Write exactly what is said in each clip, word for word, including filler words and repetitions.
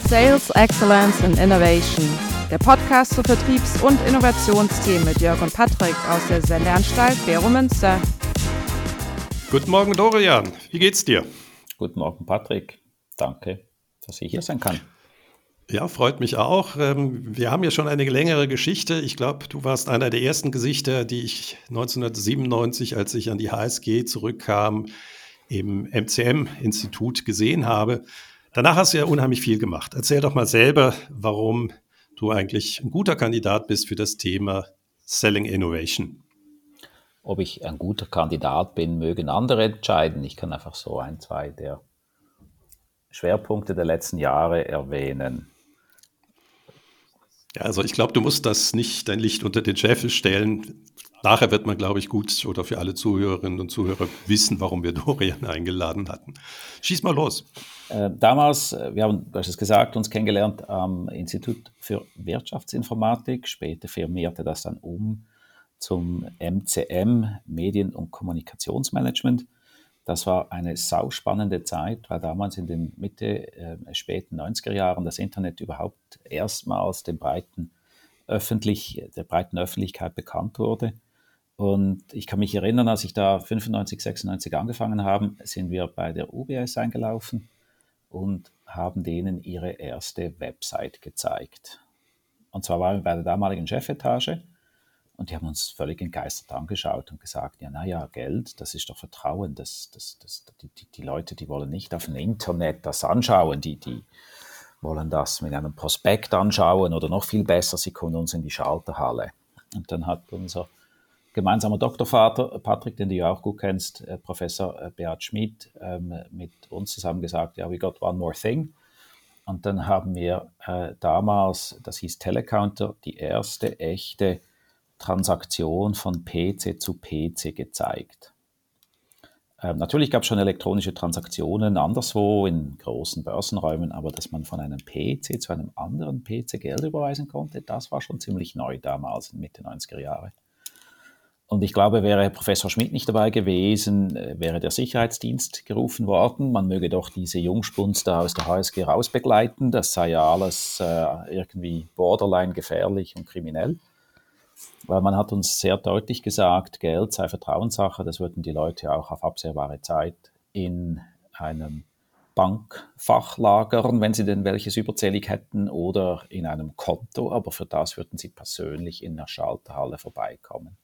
Sales Excellence and Innovation, der Podcast zu Vertriebs- und Innovationsthemen mit Jörg und Patrick aus der Sendeanstalt Bero Münster. Guten Morgen Dorian, wie geht's dir? Guten Morgen Patrick, danke, dass ich hier sein kann. Ja, freut mich auch. Wir haben ja schon eine längere Geschichte. Ich glaube, du warst einer der ersten Gesichter, die ich neunzehnhundertsiebenundneunzig, als ich an die H S G zurückkam, im M C M-Institut gesehen habe. Danach hast du ja unheimlich viel gemacht. Erzähl doch mal selber, warum du eigentlich ein guter Kandidat bist für das Thema Selling Innovation. Ob ich ein guter Kandidat bin, mögen andere entscheiden. Ich kann einfach so ein, zwei der Schwerpunkte der letzten Jahre erwähnen. Ja, also ich glaube, du musst das nicht dein Licht unter den Scheffel stellen. Nachher wird man, glaube ich, gut oder für alle Zuhörerinnen und Zuhörer wissen, warum wir Dorian eingeladen hatten. Schieß mal los. Äh, damals, wir haben, du hast es gesagt, uns kennengelernt am Institut für Wirtschaftsinformatik. Später firmierte das dann um zum M C M, Medien- und Kommunikationsmanagement. Das war eine sauspannende Zeit, weil damals in den Mitte, äh, späten neunziger Jahren das Internet überhaupt erstmals dem breiten öffentlich, der breiten Öffentlichkeit bekannt wurde. Und ich kann mich erinnern, als ich da fünfundneunzig, sechsundneunzig angefangen habe, sind wir bei der U B S eingelaufen und haben denen ihre erste Website gezeigt. Und zwar waren wir bei der damaligen Chefetage und die haben uns völlig entgeistert angeschaut und gesagt, ja, naja, Geld, das ist doch Vertrauen. Das, das, das, die, die, die Leute, die wollen nicht auf dem Internet das anschauen, die, die wollen das mit einem Prospekt anschauen oder noch viel besser, sie kommen uns in die Schalterhalle. Und dann hat unser gemeinsamer Doktorvater, Patrick, den du ja auch gut kennst, äh, Professor äh, Beat Schmid, ähm, mit uns zusammen gesagt, ja, we got one more thing. Und dann haben wir äh, damals, das hieß Telecounter, die erste echte Transaktion von P C zu P C gezeigt. Ähm, natürlich gab es schon elektronische Transaktionen anderswo in großen Börsenräumen, aber dass man von einem P C zu einem anderen P C Geld überweisen konnte, das war schon ziemlich neu damals, in Mitte neunziger Jahre. Und ich glaube, wäre Professor Schmid nicht dabei gewesen, wäre der Sicherheitsdienst gerufen worden. Man möge doch diese Jungspuns da aus der H S G rausbegleiten. Das sei ja alles äh, irgendwie borderline gefährlich und kriminell. Weil man hat uns sehr deutlich gesagt, Geld sei Vertrauenssache. Das würden die Leute auch auf absehbare Zeit in einem Bankfach lagern, wenn sie denn welches überzählig hätten, oder in einem Konto. Aber für das würden sie persönlich in der Schalterhalle vorbeikommen.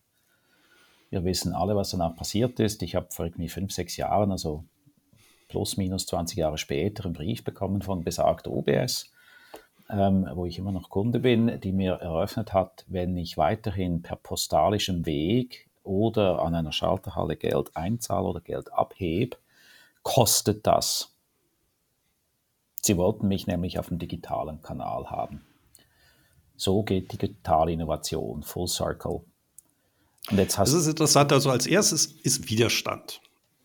Wir wissen alle, was danach passiert ist. Ich habe vor irgendwie fünf, sechs Jahren, also plus minus zwanzig Jahre später, einen Brief bekommen von besagter U B S, ähm, wo ich immer noch Kunde bin, die mir eröffnet hat, wenn ich weiterhin per postalischem Weg oder an einer Schalterhalle Geld einzahle oder Geld abhebe, kostet das. Sie wollten mich nämlich auf dem digitalen Kanal haben. So geht digitale Innovation, Full Circle. Und jetzt hast das ist interessant, also als erstes ist Widerstand.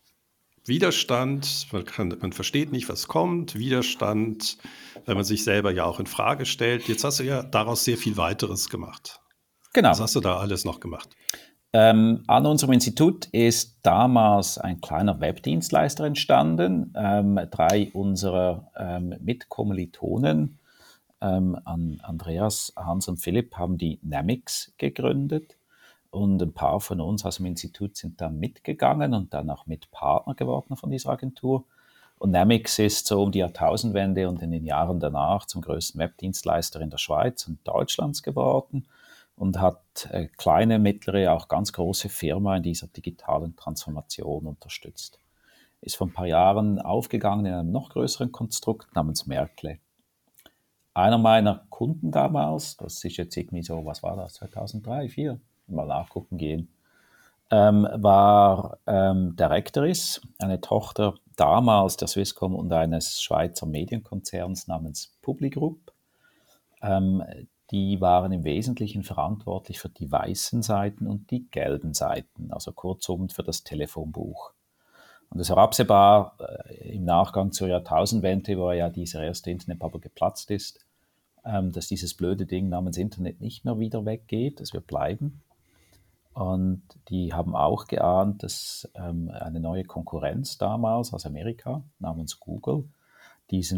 Widerstand, man, kann, man versteht nicht, was kommt. Widerstand, wenn man sich selber ja auch in Frage stellt. Jetzt hast du ja daraus sehr viel weiteres gemacht. Genau. Was hast du da alles noch gemacht? Ähm, an unserem Institut ist damals ein kleiner Webdienstleister entstanden. Ähm, drei unserer ähm, Mitkommilitonen, ähm, Andreas, Hans und Philipp, haben die Namix gegründet. Und ein paar von uns aus dem Institut sind dann mitgegangen und dann auch Mitpartner geworden von dieser Agentur. Und Namix ist so um die Jahrtausendwende und in den Jahren danach zum größten Webdienstleister in der Schweiz und Deutschlands geworden und hat äh, kleine, mittlere, auch ganz große Firmen in dieser digitalen Transformation unterstützt. Ist vor ein paar Jahren aufgegangen in einem noch größeren Konstrukt namens Merkle. Einer meiner Kunden damals, das ist jetzt irgendwie so, was war das, zweitausenddrei, zweitausendvier, mal nachgucken gehen, ähm, war ähm, der Rectoris, eine Tochter damals der Swisscom und eines Schweizer Medienkonzerns namens Publigroup. Ähm, die waren im Wesentlichen verantwortlich für die weißen Seiten und die gelben Seiten, also kurzum für das Telefonbuch. Und es war absehbar äh, im Nachgang zur Jahrtausendwende, wo ja dieser erste Internetbubble geplatzt ist, ähm, dass dieses blöde Ding namens Internet nicht mehr wieder weggeht, das wird bleiben. Und die haben auch geahnt, dass ähm, eine neue Konkurrenz damals aus Amerika namens Google diesen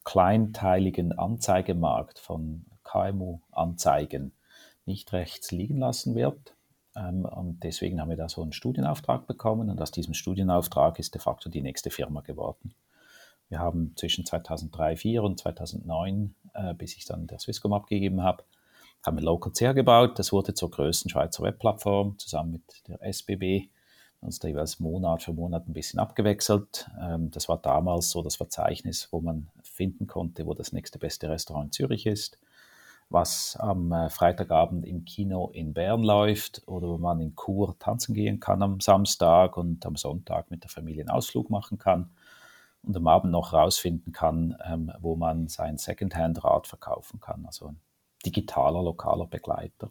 kleinteiligen Anzeigemarkt von K M U-Anzeigen nicht rechts liegen lassen wird. Ähm, und deswegen haben wir da so einen Studienauftrag bekommen und aus diesem Studienauftrag ist de facto die nächste Firma geworden. Wir haben zwischen zweitausenddrei, zweitausendvier und zweitausendneun, äh, bis ich dann der Swisscom abgegeben habe, haben wir Local C R gebaut. Das wurde zur größten Schweizer Webplattform zusammen mit der S B B. Uns da jeweils Monat für Monat ein bisschen abgewechselt. Ähm, das war damals so das Verzeichnis, wo man finden konnte, wo das nächste beste Restaurant in Zürich ist, was am äh, Freitagabend im Kino in Bern läuft oder wo man in Chur tanzen gehen kann am Samstag und am Sonntag mit der Familie einen Ausflug machen kann und am Abend noch rausfinden kann, ähm, wo man sein Secondhand-Rad verkaufen kann. Also ein digitaler, lokaler Begleiter.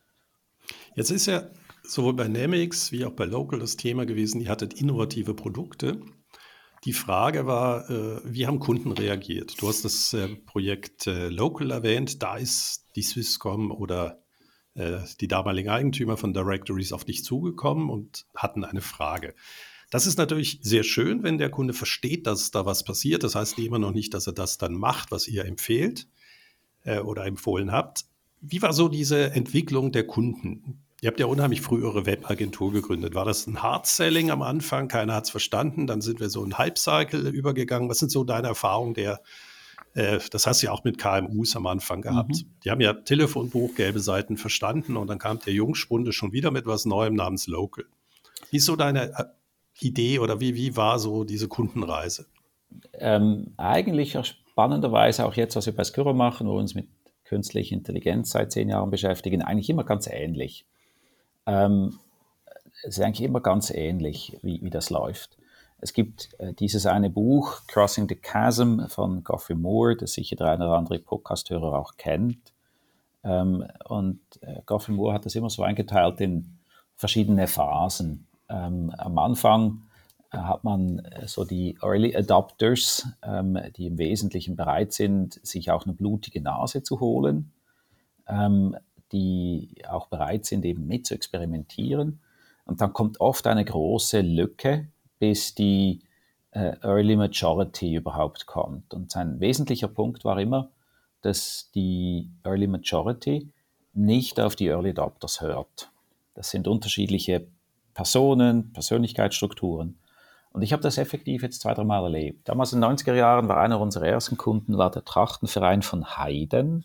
Jetzt ist ja sowohl bei Nemix wie auch bei Local das Thema gewesen, ihr hattet innovative Produkte. Die Frage war, äh, wie haben Kunden reagiert? Du hast das äh, Projekt äh, Local erwähnt, da ist die Swisscom oder äh, die damaligen Eigentümer von Directories auf dich zugekommen und hatten eine Frage. Das ist natürlich sehr schön, wenn der Kunde versteht, dass da was passiert. Das heißt immer noch nicht, dass er das dann macht, was ihr empfehlt äh, oder empfohlen habt. Wie war so diese Entwicklung der Kunden? Ihr habt ja unheimlich früh eure Webagentur gegründet. War das ein Hard-Selling am Anfang? Keiner hat es verstanden. Dann sind wir so in Hype-Cycle übergegangen. Was sind so deine Erfahrungen der, äh, das hast du ja auch mit K M Us am Anfang gehabt. Mhm. Die haben ja Telefonbuch, gelbe Seiten verstanden und dann kam der Jungspunde schon wieder mit was Neuem namens Local. Wie ist so deine Idee oder wie, wie war so diese Kundenreise? Ähm, eigentlich spannenderweise auch jetzt, was wir bei Skyro machen, wo wir uns mit künstlicher Intelligenz seit zehn Jahren beschäftigen, eigentlich immer ganz ähnlich. Ähm, es ist eigentlich immer ganz ähnlich, wie, wie das läuft. Es gibt äh, dieses eine Buch, Crossing the Chasm von Geoffrey Moore, das sicher der eine oder andere Podcast-Hörer auch kennt. Ähm, und äh, Geoffrey Moore hat das immer so eingeteilt in verschiedene Phasen. Ähm, am Anfang äh, hat man äh, so die Early Adopters, ähm, die im Wesentlichen bereit sind, sich auch eine blutige Nase zu holen. Ähm, die auch bereit sind, eben mit zu experimentieren. Und dann kommt oft eine große Lücke, bis die äh, Early Majority überhaupt kommt. Und sein wesentlicher Punkt war immer, dass die Early Majority nicht auf die Early Adopters hört. Das sind unterschiedliche Personen, Persönlichkeitsstrukturen. Und ich habe das effektiv jetzt zwei, drei Mal erlebt. Damals in den neunziger Jahren war einer unserer ersten Kunden war der Trachtenverein von Heiden.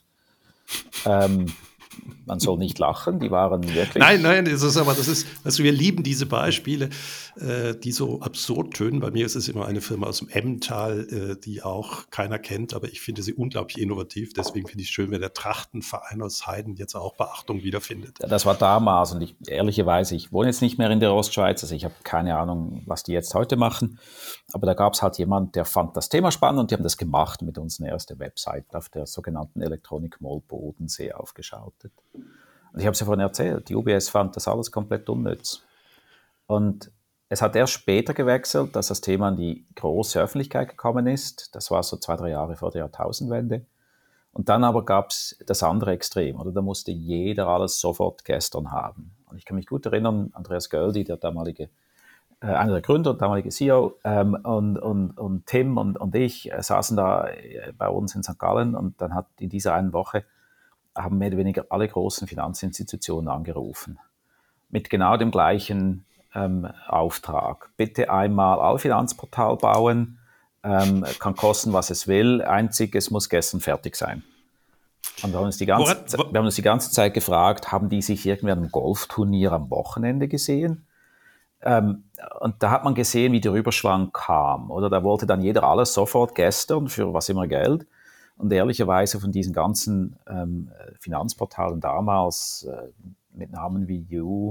Ähm, man soll nicht lachen, die waren wirklich... Nein, nein, das ist aber, das ist, also wir lieben diese Beispiele, äh, die so absurd tönen. Bei mir ist es immer eine Firma aus dem Emmental, äh, die auch keiner kennt, aber ich finde sie unglaublich innovativ. Deswegen finde ich es schön, wenn der Trachtenverein aus Heiden jetzt auch Beachtung wiederfindet. Ja, das war damals und ich, ehrlicherweise, ich wohne jetzt nicht mehr in der Ostschweiz, also ich habe keine Ahnung, was die jetzt heute machen, aber da gab es halt jemand, der fand das Thema spannend und die haben das gemacht, mit uns eine erste Website auf der sogenannten Electronic Mall Bodensee aufgeschaltet. Und ich habe es ja vorhin erzählt, die U B S fand das alles komplett unnütz. Und es hat erst später gewechselt, dass das Thema an die große Öffentlichkeit gekommen ist. Das war so zwei, drei Jahre vor der Jahrtausendwende. Und dann aber gab es das andere Extrem, oder? Da musste jeder alles sofort gestern haben. Und ich kann mich gut erinnern, Andreas Göldi, der damalige, äh, einer der Gründer, damalige C E O, ähm, und, und, und Tim und, und ich äh, saßen da äh, bei uns in Sankt Gallen und dann hat in dieser einen Woche haben mehr oder weniger alle großen Finanzinstitutionen angerufen. Mit genau dem gleichen ähm, Auftrag. Bitte einmal Allfinanzportal bauen, ähm, kann kosten, was es will. Einzig, es muss gestern fertig sein. Und wir haben uns die ganze, Woran, wo, wir haben uns die ganze Zeit gefragt, haben die sich irgendwie an einem Golfturnier am Wochenende gesehen? Ähm, und da hat man gesehen, wie der Überschwang kam. Oder da wollte dann jeder alles sofort gestern für was immer Geld. Und ehrlicherweise von diesen ganzen ähm, Finanzportalen damals äh, mit Namen wie You,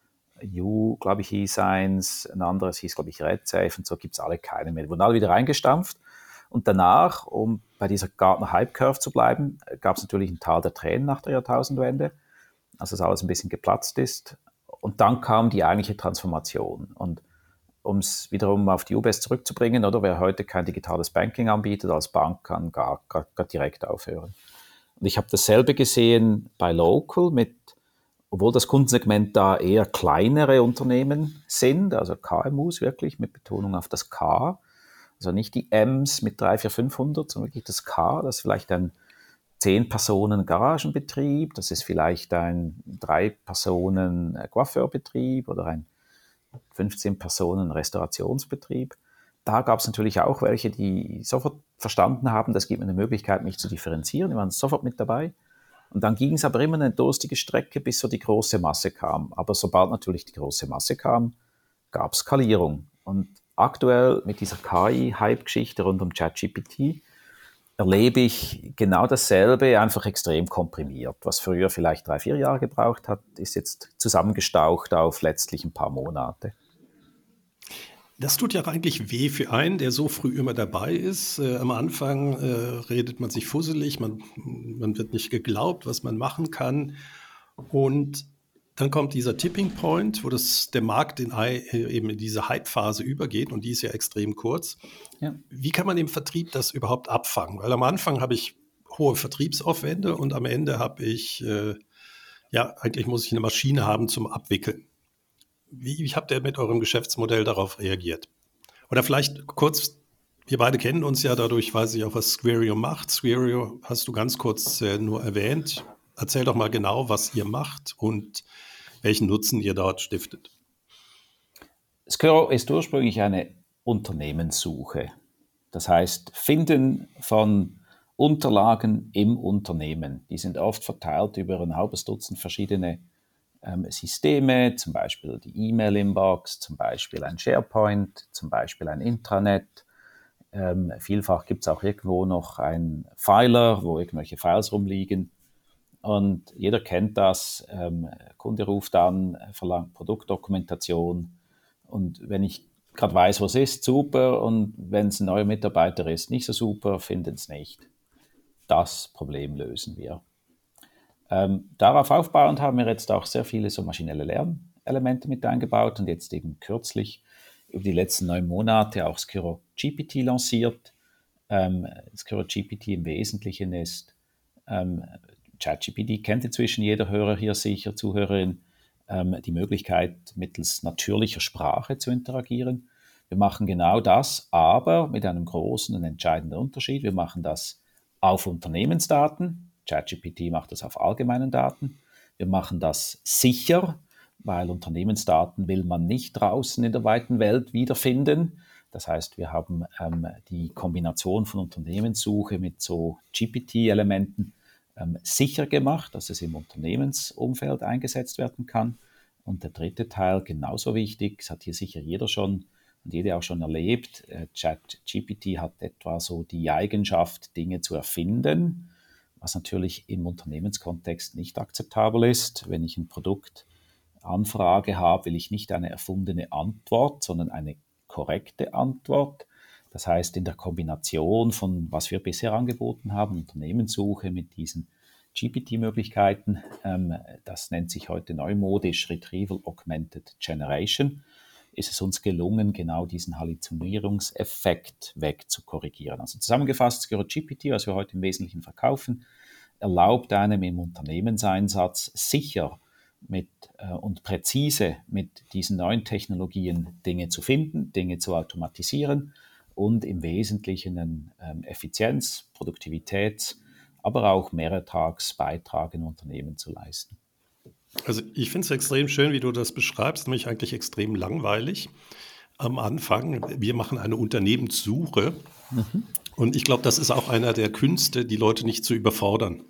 You, glaube ich, hieß eins, ein anderes hieß, glaube ich, RedSafe und so gibt es alle keine mehr. Die wurden alle wieder reingestampft. Und danach, um bei dieser Gartner Hype Curve zu bleiben, gab es natürlich ein Tal der Tränen nach der Jahrtausendwende, als das alles ein bisschen geplatzt ist. Und dann kam die eigentliche Transformation. Und um es wiederum auf die U B S zurückzubringen, oder wer heute kein digitales Banking anbietet als Bank, kann gar, gar, gar direkt aufhören. Und ich habe dasselbe gesehen bei Local, mit, obwohl das Kundensegment da eher kleinere Unternehmen sind, also K M Us wirklich, mit Betonung auf das K. Also nicht die Ms mit drei, vier, fünfhundert, sondern wirklich das K, das ist vielleicht ein zehn Personen Garagenbetrieb, das ist vielleicht ein drei Personen Coiffeurbetrieb oder ein fünfzehn Personen Restaurationsbetrieb. Da gab es natürlich auch welche, die sofort verstanden haben, das gibt mir eine Möglichkeit, mich zu differenzieren. Die waren sofort mit dabei. Und dann ging es aber immer eine durstige Strecke, bis so die große Masse kam. Aber sobald natürlich die große Masse kam, gab es Skalierung. Und aktuell mit dieser K I-Hype-Geschichte rund um ChatGPT erlebe ich genau dasselbe, einfach extrem komprimiert. Was früher vielleicht drei, vier Jahre gebraucht hat, ist jetzt zusammengestaucht auf letztlich ein paar Monate. Das tut ja eigentlich weh für einen, der so früh immer dabei ist. Äh, am Anfang äh, redet man sich fusselig, man, man wird nicht geglaubt, was man machen kann. Und dann kommt dieser Tipping Point, wo das, der Markt in, eben in diese Hype-Phase übergeht und die ist ja extrem kurz. Ja. Wie kann man im Vertrieb das überhaupt abfangen? Weil am Anfang habe ich hohe Vertriebsaufwände und am Ende habe ich, äh, ja, eigentlich muss ich eine Maschine haben zum Abwickeln. Wie, wie habt ihr mit eurem Geschäftsmodell darauf reagiert? Oder vielleicht kurz, wir beide kennen uns ja, dadurch weiß ich auch, was Squario macht. Squario hast du ganz kurz äh, nur erwähnt. Erzähl doch mal genau, was ihr macht und welchen Nutzen ihr dort stiftet. Squario ist ursprünglich eine Unternehmenssuche. Das heißt, Finden von Unterlagen im Unternehmen. Die sind oft verteilt über ein halbes Dutzend verschiedene ähm, Systeme, zum Beispiel die E-Mail-Inbox, zum Beispiel ein SharePoint, zum Beispiel ein Intranet. Ähm, vielfach gibt es auch irgendwo noch einen Filer, wo irgendwelche Files rumliegen. Und jeder kennt das, ähm, Kunde ruft an, verlangt Produktdokumentation und wenn ich gerade weiß, was ist, super, und wenn es ein neuer Mitarbeiter ist, nicht so super, finden es nicht. Das Problem lösen wir. Ähm, darauf aufbauend haben wir jetzt auch sehr viele so maschinelle Lernelemente mit eingebaut und jetzt eben kürzlich über die letzten neun Monate auch Squario G P T lanciert. Ähm, Squario G P T im Wesentlichen ist ähm, ChatGPT kennt inzwischen jeder Hörer hier sicher, Zuhörerin, ähm, die Möglichkeit, mittels natürlicher Sprache zu interagieren. Wir machen genau das, aber mit einem großen und entscheidenden Unterschied. Wir machen das auf Unternehmensdaten. ChatGPT macht das auf allgemeinen Daten. Wir machen das sicher, weil Unternehmensdaten will man nicht draußen in der weiten Welt wiederfinden. Das heißt, wir haben ähm, die Kombination von Unternehmenssuche mit so G P T-Elementen sicher gemacht, dass es im Unternehmensumfeld eingesetzt werden kann. Und der dritte Teil, genauso wichtig, das hat hier sicher jeder schon und jede auch schon erlebt, ChatGPT hat etwa so die Eigenschaft, Dinge zu erfinden, was natürlich im Unternehmenskontext nicht akzeptabel ist. Wenn ich ein Produktanfrage habe, will ich nicht eine erfundene Antwort, sondern eine korrekte Antwort. Das heißt, in der Kombination von, was wir bisher angeboten haben, Unternehmenssuche mit diesen G P T-Möglichkeiten, ähm, das nennt sich heute neumodisch Retrieval Augmented Generation, ist es uns gelungen, genau diesen Halluzinierungseffekt wegzukorrigieren. Also zusammengefasst, Squario G P T, was wir heute im Wesentlichen verkaufen, erlaubt einem im Unternehmenseinsatz sicher mit, äh, und präzise mit diesen neuen Technologien Dinge zu finden, Dinge zu automatisieren, und im Wesentlichen einen ähm, Effizienz-, Produktivitäts-, aber auch Mehrertragsbeitrag in Unternehmen zu leisten. Also ich finde es extrem schön, wie du das beschreibst, nämlich eigentlich extrem langweilig. Am Anfang, wir machen eine Unternehmenssuche mhm. und ich glaube, das ist auch einer der Künste, die Leute nicht zu überfordern.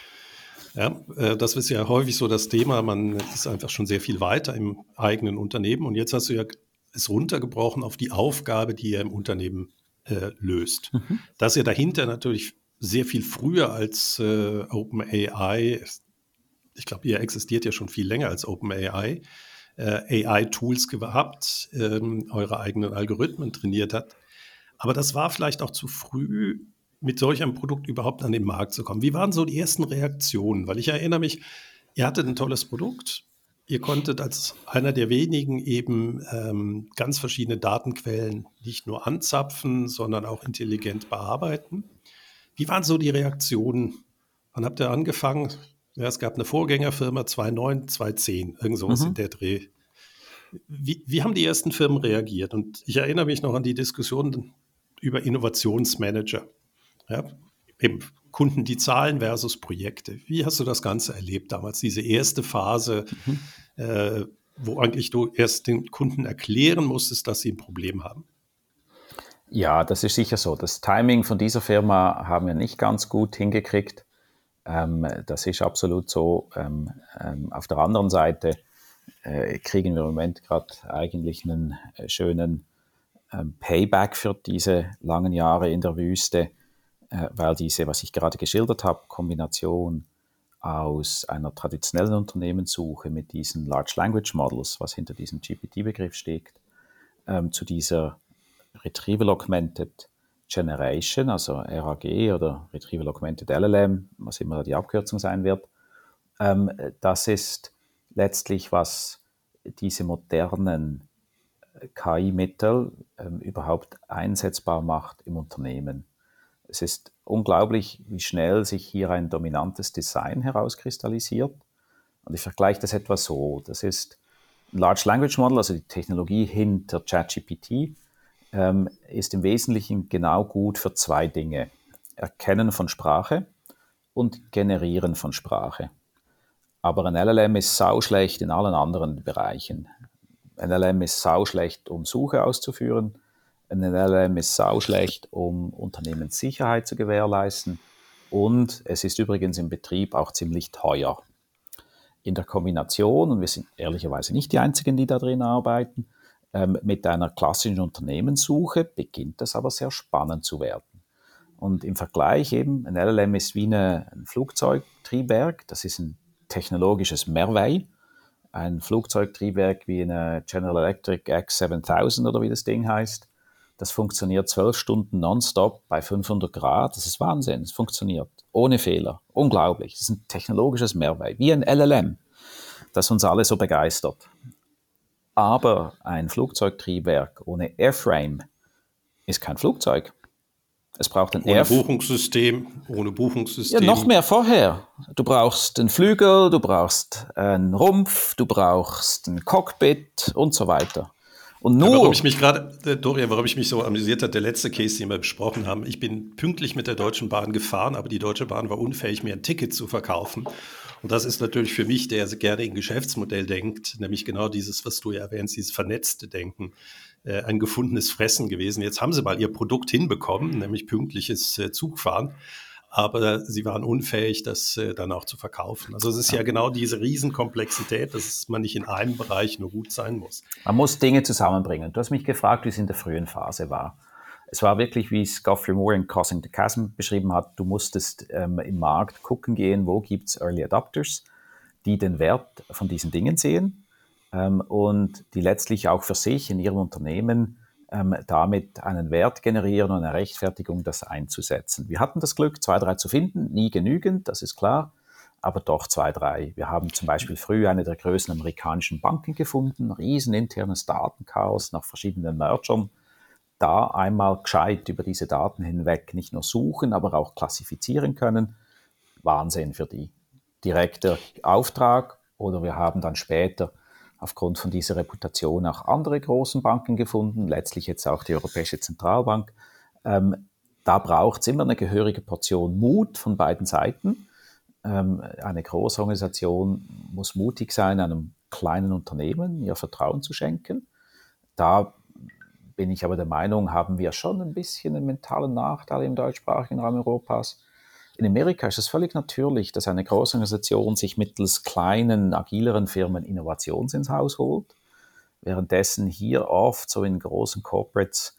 Ja, äh, das ist ja häufig so das Thema, man ist einfach schon sehr viel weiter im eigenen Unternehmen und jetzt hast du ja ist runtergebrochen auf die Aufgabe, die ihr im Unternehmen äh, löst. Mhm. Dass ihr dahinter natürlich sehr viel früher als äh, OpenAI, ich glaube, ihr existiert ja schon viel länger als OpenAI, äh, A I-Tools gehabt, ähm, eure eigenen Algorithmen trainiert hat. Aber das war vielleicht auch zu früh, mit solch einem Produkt überhaupt an den Markt zu kommen. Wie waren so die ersten Reaktionen? Weil ich erinnere mich, ihr hattet ein tolles Produkt. Ihr konntet als einer der wenigen eben ähm, ganz verschiedene Datenquellen nicht nur anzapfen, sondern auch intelligent bearbeiten. Wie waren so die Reaktionen? Wann habt ihr angefangen? Ja, es gab eine Vorgängerfirma, zweitausendneun, zweitausendzehn, irgend sowas mhm. in der Dreh. Wie, wie haben die ersten Firmen reagiert? Und ich erinnere mich noch an die Diskussion über Innovationsmanager. Ja, eben Kunden, die zahlen versus Projekte. Wie hast du das Ganze erlebt damals, diese erste Phase, mhm. äh, wo eigentlich du erst den Kunden erklären musstest, dass sie ein Problem haben? Ja, das ist sicher so. Das Timing von dieser Firma haben wir nicht ganz gut hingekriegt. Ähm, das ist absolut so. Ähm, ähm, auf der anderen Seite äh, kriegen wir im Moment gerade eigentlich einen äh, schönen ähm, Payback für diese langen Jahre in der Wüste, äh, weil diese, was ich gerade geschildert habe, Kombination aus einer traditionellen Unternehmenssuche mit diesen Large Language Models, was hinter diesem G P T-Begriff steckt, ähm, zu dieser Retrieval Augmented Generation, also R A G oder Retrieval Augmented L L M, was immer die Abkürzung sein wird. Ähm, das ist letztlich, was diese modernen K I-Mittel ähm, überhaupt einsetzbar macht im Unternehmen. Es ist unglaublich, wie schnell sich hier ein dominantes Design herauskristallisiert. Und ich vergleiche das etwa so. Das ist ein Large Language Model, also die Technologie hinter ChatGPT, ähm, ist im Wesentlichen genau gut für zwei Dinge. Erkennen von Sprache und Generieren von Sprache. Aber ein L L M ist sauschlecht in allen anderen Bereichen. Ein L L M ist sauschlecht, um Suche auszuführen. Ein L L M ist sauschlecht, um Unternehmenssicherheit zu gewährleisten. Und es ist übrigens im Betrieb auch ziemlich teuer. In der Kombination, und wir sind ehrlicherweise nicht die Einzigen, die da drin arbeiten, ähm, mit einer klassischen Unternehmenssuche beginnt das aber sehr spannend zu werden. Und im Vergleich eben, ein L L M ist wie eine, ein Flugzeugtriebwerk, das ist ein technologisches Mehrwei. Ein Flugzeugtriebwerk wie eine General Electric X siebentausend oder wie das Ding heißt, das funktioniert zwölf Stunden nonstop bei fünfhundert Grad. Das ist Wahnsinn. Es funktioniert ohne Fehler. Unglaublich. Das ist ein technologisches Mehrwert, wie ein L L M, das uns alle so begeistert. Aber ein Flugzeugtriebwerk ohne Airframe ist kein Flugzeug. Es braucht ein ohne Airf- Buchungssystem, ohne Buchungssystem. Ja, noch mehr vorher. Du brauchst einen Flügel, du brauchst einen Rumpf, du brauchst ein Cockpit und so weiter. Und nur, ja, warum ich mich gerade, Dorian, warum ich mich so amüsiert hat, der letzte Case, den wir besprochen haben, ich bin pünktlich mit der Deutschen Bahn gefahren, aber die Deutsche Bahn war unfähig, mir ein Ticket zu verkaufen. Und das ist natürlich für mich, der gerne in Geschäftsmodell denkt, nämlich genau dieses, was du ja erwähnst, dieses vernetzte Denken, äh, ein gefundenes Fressen gewesen. Jetzt haben sie mal ihr Produkt hinbekommen, nämlich pünktliches äh, Zugfahren. Aber sie waren unfähig, das äh, dann auch zu verkaufen. Also es ist ja. ja genau diese Riesenkomplexität, dass man nicht in einem Bereich nur gut sein muss. Man muss Dinge zusammenbringen. Du hast mich gefragt, wie es in der frühen Phase war. Es war wirklich, wie es Geoffrey Moore in Crossing the Chasm beschrieben hat, du musstest ähm, im Markt gucken gehen, wo gibt es Early Adopters, die den Wert von diesen Dingen sehen ähm, und die letztlich auch für sich in ihrem Unternehmen ähm, damit einen Wert generieren und eine Rechtfertigung, das einzusetzen. Wir hatten das Glück, zwei, drei zu finden, nie genügend, das ist klar, aber doch zwei, drei. Wir haben zum Beispiel früh eine der größten amerikanischen Banken gefunden, riesen internes Datenchaos nach verschiedenen Mergern. Da einmal gescheit über diese Daten hinweg nicht nur suchen, aber auch klassifizieren können. Wahnsinn für die. Direkter Auftrag, oder wir haben dann später aufgrund von dieser Reputation auch andere großen Banken gefunden, letztlich jetzt auch die Europäische Zentralbank. Ähm, da braucht es immer eine gehörige Portion Mut von beiden Seiten. Ähm, eine große Organisation muss mutig sein, einem kleinen Unternehmen ihr Vertrauen zu schenken. Da bin ich aber der Meinung, haben wir schon ein bisschen einen mentalen Nachteil im deutschsprachigen Raum Europas. In Amerika ist es völlig natürlich, dass eine große Organisation sich mittels kleinen, agileren Firmen Innovations ins Haus holt, währenddessen hier oft so in großen Corporates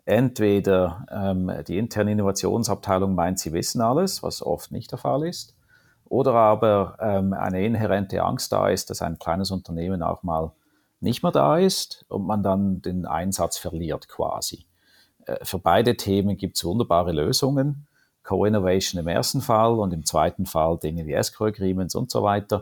entweder ähm, die interne Innovationsabteilung meint, sie wissen alles, was oft nicht der Fall ist, oder aber ähm, eine inhärente Angst da ist, dass ein kleines Unternehmen auch mal nicht mehr da ist und man dann den Einsatz verliert quasi. Äh, für beide Themen gibt es wunderbare Lösungen. Co-Innovation im ersten Fall und im zweiten Fall Dinge wie Escrow Agreements und so weiter.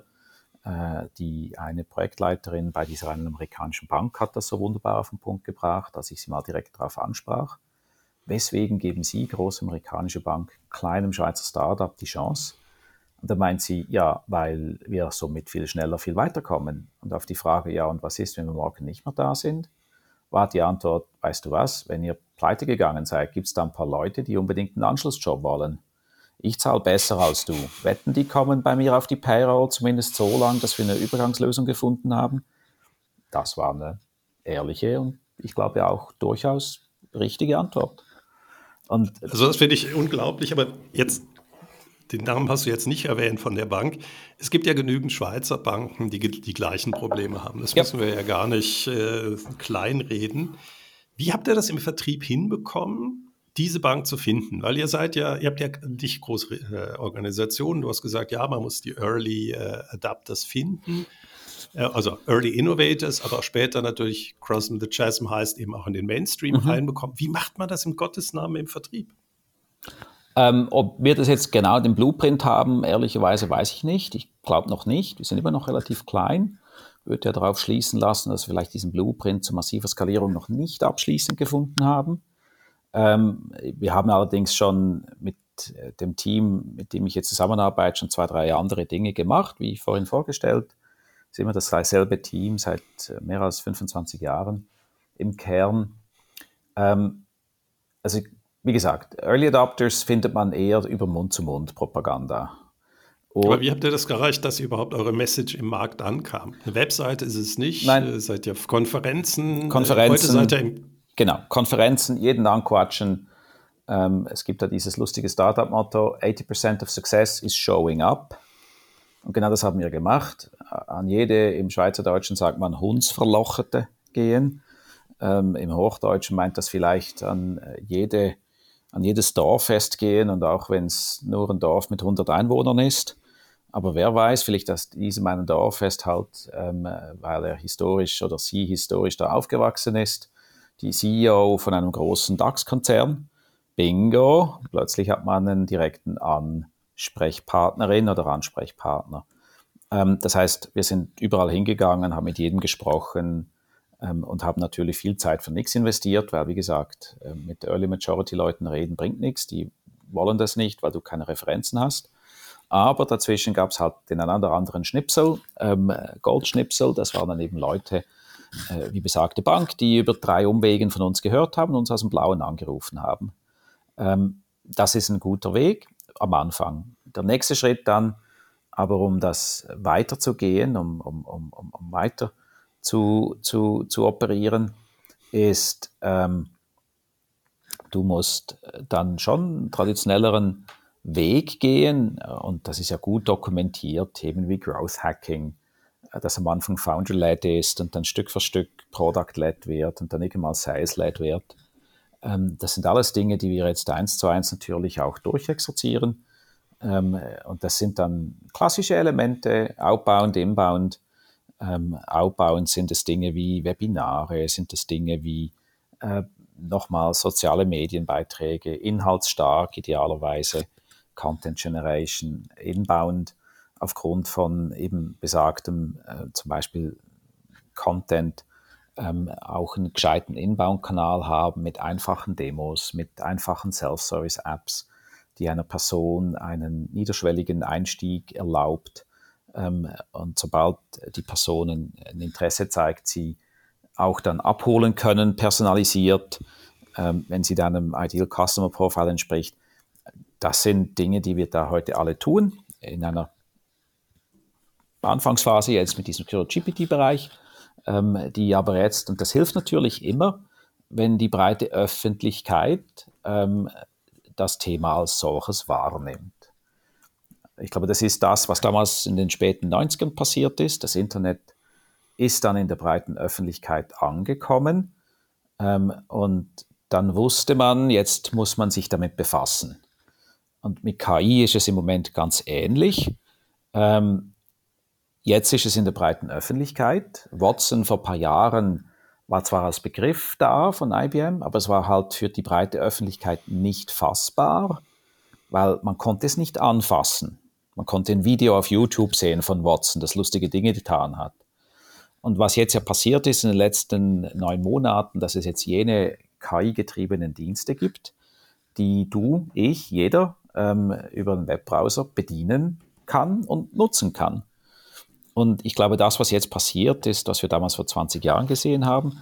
Äh, die eine Projektleiterin bei dieser einen amerikanischen Bank hat das so wunderbar auf den Punkt gebracht, als ich sie mal direkt darauf ansprach. Weswegen geben Sie, große amerikanische Bank, kleinem Schweizer Startup die Chance? Und da meint sie, ja, weil wir somit viel schneller, viel weiterkommen. Und auf die Frage, ja, und was ist, wenn wir morgen nicht mehr da sind? war die Antwort, weißt du was, wenn ihr pleite gegangen seid, gibt es da ein paar Leute, die unbedingt einen Anschlussjob wollen. Ich zahle besser als du. Wetten, die kommen bei mir auf die Payroll, zumindest so lange, dass wir eine Übergangslösung gefunden haben. Das war eine ehrliche und ich glaube auch durchaus richtige Antwort. Und also das finde ich unglaublich, aber jetzt, den Namen hast du jetzt nicht erwähnt von der Bank. Es gibt ja genügend Schweizer Banken, die die gleichen Probleme haben. Das ja. müssen wir ja gar nicht äh, kleinreden. Wie habt ihr das im Vertrieb hinbekommen, diese Bank zu finden? Weil ihr seid ja, ihr habt ja nicht große äh, Organisationen. Du hast gesagt, ja, man muss die Early äh, Adapters finden. Also Early Innovators, aber auch später natürlich Crossing the Chasm heißt eben auch in den Mainstream mhm. reinbekommen. Wie macht man das im Gottes Namen im Vertrieb? Ähm, ob wir das jetzt genau den Blueprint haben, ehrlicherweise weiß ich nicht. Ich glaube noch nicht. Wir sind immer noch relativ klein. Ich würde ja darauf schließen lassen, dass wir vielleicht diesen Blueprint zu massiver Skalierung noch nicht abschließend gefunden haben. Ähm, wir haben allerdings schon mit dem Team, mit dem ich jetzt zusammenarbeite, schon zwei, drei andere Dinge gemacht, wie vorhin vorgestellt. Es ist immer dasselbe Team seit mehr als fünfundzwanzig Jahren im Kern. Ähm, also wie gesagt, Early Adopters findet man eher über Mund-zu-Mund-Propaganda. Und aber wie habt ihr das erreicht, dass überhaupt eure Message im Markt ankam? Eine Webseite ist es nicht, Nein. Seid ihr auf Konferenzen? Konferenzen, Heute seid ihr im genau, Konferenzen, jeden anquatschen. Ähm, es gibt da dieses lustige Startup-Motto, eighty percent of success is showing up. Und genau das haben wir gemacht. An jede, im Schweizerdeutschen sagt man Hundsverlochete gehen. Ähm, Im Hochdeutschen meint das vielleicht an, jede, an jedes Dorffest gehen und auch wenn es nur ein Dorf mit hundert Einwohnern ist. Aber wer weiß, vielleicht dass diesem einen Dorffest halt, ähm, weil er historisch oder sie historisch da aufgewachsen ist, die C E O von einem großen DAX-Konzern. Bingo, plötzlich hat man einen direkten Ansprechpartnerin oder Ansprechpartner. Ähm, das heißt, wir sind überall hingegangen, haben mit jedem gesprochen ähm, und haben natürlich viel Zeit für nichts investiert, weil, wie gesagt, äh, mit Early Majority-Leuten reden bringt nichts. Die wollen das nicht, weil du keine Referenzen hast. Aber dazwischen gab es halt den einen oder anderen Schnipsel, ähm, Goldschnipsel, das waren dann eben Leute, äh, wie besagte Bank, die über drei Umwegen von uns gehört haben und uns aus dem Blauen angerufen haben. Ähm, das ist ein guter Weg am Anfang. Der nächste Schritt dann, aber um das weiterzugehen, um, um, um, um weiter zu, zu, zu operieren, ist, ähm, du musst dann schon einen traditionelleren Weg gehen und das ist ja gut dokumentiert, Themen wie Growth Hacking, das am Anfang Founder-led ist und dann Stück für Stück Product-led wird und dann irgendwann Sales-led wird. Das sind alles Dinge, die wir jetzt eins zu eins natürlich auch durchexerzieren. Und das sind dann klassische Elemente, outbound, inbound. Outbound sind es Dinge wie Webinare, sind es Dinge wie äh, nochmal soziale Medienbeiträge, inhaltsstark idealerweise, Content Generation, Inbound aufgrund von eben besagtem äh, zum Beispiel Content, Ähm, auch einen gescheiten Inbound-Kanal haben mit einfachen Demos, mit einfachen Self-Service-Apps, die einer Person einen niederschwelligen Einstieg erlaubt. Ähm, und sobald die Person ein, ein Interesse zeigt, sie auch dann abholen können, personalisiert, ähm, wenn sie dann einem Ideal Customer Profile entspricht. Das sind Dinge, die wir da heute alle tun, in einer Anfangsphase jetzt mit diesem G P T-Bereich. Die aber jetzt, und das hilft natürlich immer, wenn die breite Öffentlichkeit ähm, das Thema als solches wahrnimmt. Ich glaube, das ist das, was damals in den späten neunzigern passiert ist. Das Internet ist dann in der breiten Öffentlichkeit angekommen ähm, und dann wusste man, jetzt muss man sich damit befassen. Und mit K I ist es im Moment ganz ähnlich. Ähm, Jetzt ist es in der breiten Öffentlichkeit. Watson vor ein paar Jahren war zwar als Begriff da von I B M, aber es war halt für die breite Öffentlichkeit nicht fassbar, weil man konnte es nicht anfassen. Man konnte ein Video auf YouTube sehen von Watson, das lustige Dinge getan hat. Und was jetzt ja passiert ist in den letzten neun Monaten, dass es jetzt jene K I-getriebenen Dienste gibt, die du, ich, jeder ähm, über einen Webbrowser bedienen kann und nutzen kann. Und ich glaube, das, was jetzt passiert ist, was wir damals vor zwanzig Jahren gesehen haben,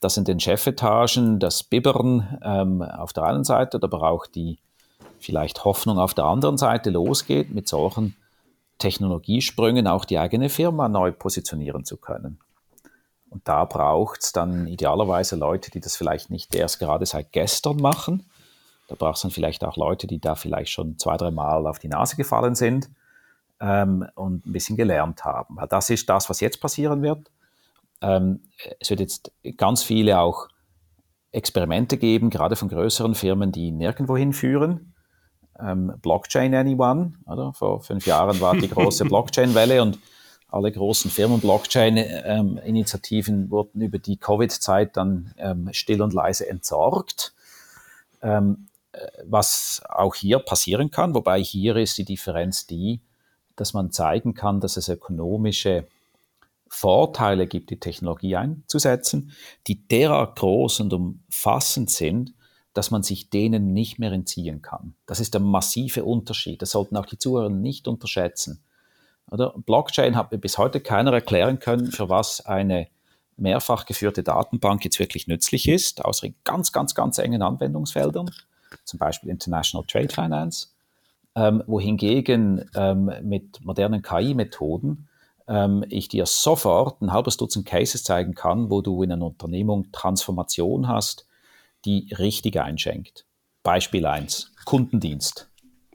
dass in den Chefetagen das Bibbern ähm, auf der einen Seite, aber auch die vielleicht Hoffnung auf der anderen Seite losgeht, mit solchen Technologiesprüngen auch die eigene Firma neu positionieren zu können. Und da braucht es dann idealerweise Leute, die das vielleicht nicht erst gerade seit gestern machen. Da braucht es dann vielleicht auch Leute, die da vielleicht schon zwei, drei Mal auf die Nase gefallen sind ähm, und ein bisschen gelernt haben. Weil das ist das, was jetzt passieren wird. Ähm, es wird jetzt ganz viele auch Experimente geben, gerade von größeren Firmen, die nirgendwo hinführen. Ähm, Blockchain anyone, oder? Vor fünf Jahren war die große Blockchain-Welle und alle großen Firmen-Blockchain-Initiativen ähm, wurden über die Covid-Zeit dann ähm, still und leise entsorgt. Ähm, was auch hier passieren kann, wobei hier ist die Differenz die, dass man zeigen kann, dass es ökonomische Vorteile gibt, die Technologie einzusetzen, die derart groß und umfassend sind, dass man sich denen nicht mehr entziehen kann. Das ist der massive Unterschied. Das sollten auch die Zuhörer nicht unterschätzen. Oder? Blockchain hat mir bis heute keiner erklären können, für was eine mehrfach geführte Datenbank jetzt wirklich nützlich ist, außer in ganz, ganz, ganz engen Anwendungsfeldern, zum Beispiel International Trade Finance, ähm, wohingegen ähm, mit modernen K I-Methoden ähm, ich dir sofort ein halbes Dutzend Cases zeigen kann, wo du in einer Unternehmung Transformation hast, die richtig einschenkt. Beispiel eins, Kundendienst.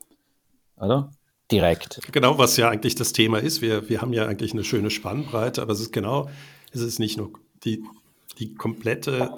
Oder? Direkt. Genau, was ja eigentlich das Thema ist. Wir, wir haben ja eigentlich eine schöne Spannbreite, aber es ist genau, es ist nicht nur die, die komplette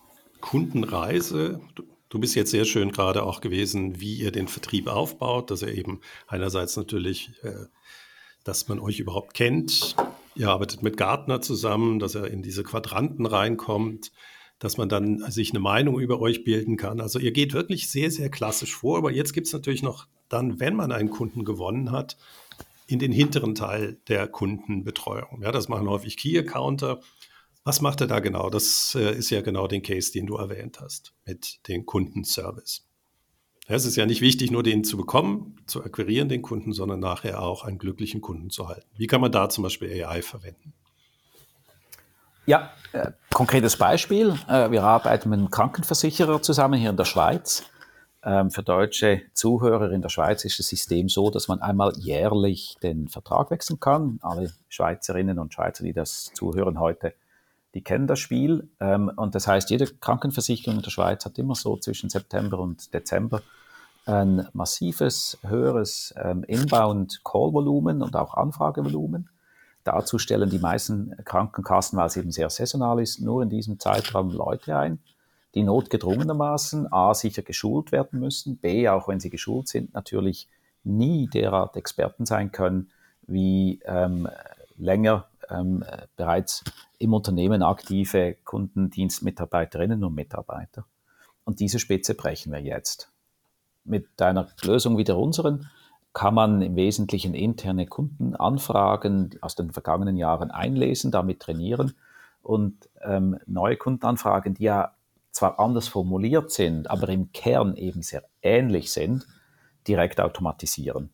Kundenreise. Du, du bist jetzt sehr schön gerade auch gewesen, wie ihr den Vertrieb aufbaut, dass er eben einerseits natürlich, äh, dass man euch überhaupt kennt. Ihr arbeitet mit Gartner zusammen, dass er in diese Quadranten reinkommt, dass man dann sich eine Meinung über euch bilden kann. Also ihr geht wirklich sehr, sehr klassisch vor. Aber jetzt gibt es natürlich noch dann, wenn man einen Kunden gewonnen hat, in den hinteren Teil der Kundenbetreuung. Ja, das machen häufig Key-Accounter. Was macht er da genau? Das äh, ist ja genau den Case, den du erwähnt hast, mit dem Kundenservice. Ja, es ist ja nicht wichtig, nur den zu bekommen, zu akquirieren, den Kunden, sondern nachher auch einen glücklichen Kunden zu halten. Wie kann man da zum Beispiel A I verwenden? Ja, äh, konkretes Beispiel. Äh, wir arbeiten mit einem Krankenversicherer zusammen hier in der Schweiz. Ähm, für deutsche Zuhörer in der Schweiz ist das System so, dass man einmal jährlich den Vertrag wechseln kann. Alle Schweizerinnen und Schweizer, die das zuhören heute, die kennen das Spiel. Ähm, und das heißt, jede Krankenversicherung in der Schweiz hat immer so zwischen September und Dezember ein massives, höheres ähm, Inbound-Call-Volumen und auch Anfragevolumen. Dazu stellen die meisten Krankenkassen, weil es eben sehr saisonal ist, nur in diesem Zeitraum Leute ein, die notgedrungenermaßen A, sicher geschult werden müssen, B, auch wenn sie geschult sind, natürlich nie derart Experten sein können, wie ähm, länger ähm, bereits im Unternehmen aktive Kundendienstmitarbeiterinnen und Mitarbeiter. Und diese Spitze brechen wir jetzt. Mit einer Lösung wie der unseren kann man im Wesentlichen interne Kundenanfragen aus den vergangenen Jahren einlesen, damit trainieren und ähm, neue Kundenanfragen, die ja zwar anders formuliert sind, aber im Kern eben sehr ähnlich sind, direkt automatisieren.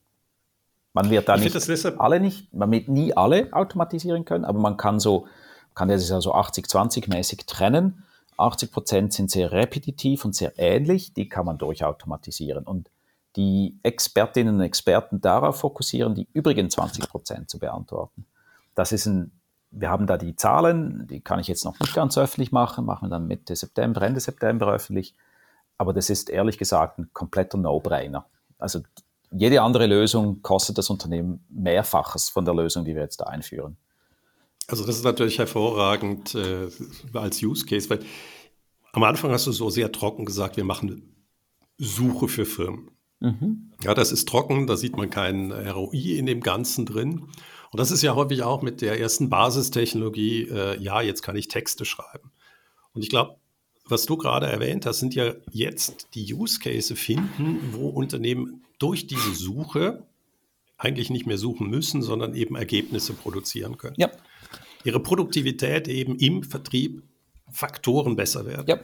Man wird da ich nicht alle nicht, man wird nie alle automatisieren können, aber man kann so, kann das ja so achtzig zwanzig mäßig trennen. achtzig Prozent sind sehr repetitiv und sehr ähnlich, die kann man durchautomatisieren. Und die Expertinnen und Experten darauf fokussieren, die übrigen zwanzig Prozent zu beantworten. Das ist ein, wir haben da die Zahlen, die kann ich jetzt noch nicht ganz öffentlich machen, machen wir dann Mitte September, Ende September öffentlich. Aber das ist ehrlich gesagt ein kompletter No-Brainer. Also jede andere Lösung kostet das Unternehmen Mehrfaches von der Lösung, die wir jetzt da einführen. Also das ist natürlich hervorragend äh, als Use Case, weil am Anfang hast du so sehr trocken gesagt, wir machen Suche für Firmen. Mhm. Ja, das ist trocken, da sieht man keinen R O I in dem Ganzen drin. Und das ist ja häufig auch mit der ersten Basistechnologie, äh, ja, jetzt kann ich Texte schreiben. Und ich glaube, was du gerade erwähnt hast, sind ja jetzt die Use Case finden, wo Unternehmen durch diese Suche eigentlich nicht mehr suchen müssen, sondern eben Ergebnisse produzieren können. Ja. Ihre Produktivität eben im Vertrieb Faktoren besser werden. Ja.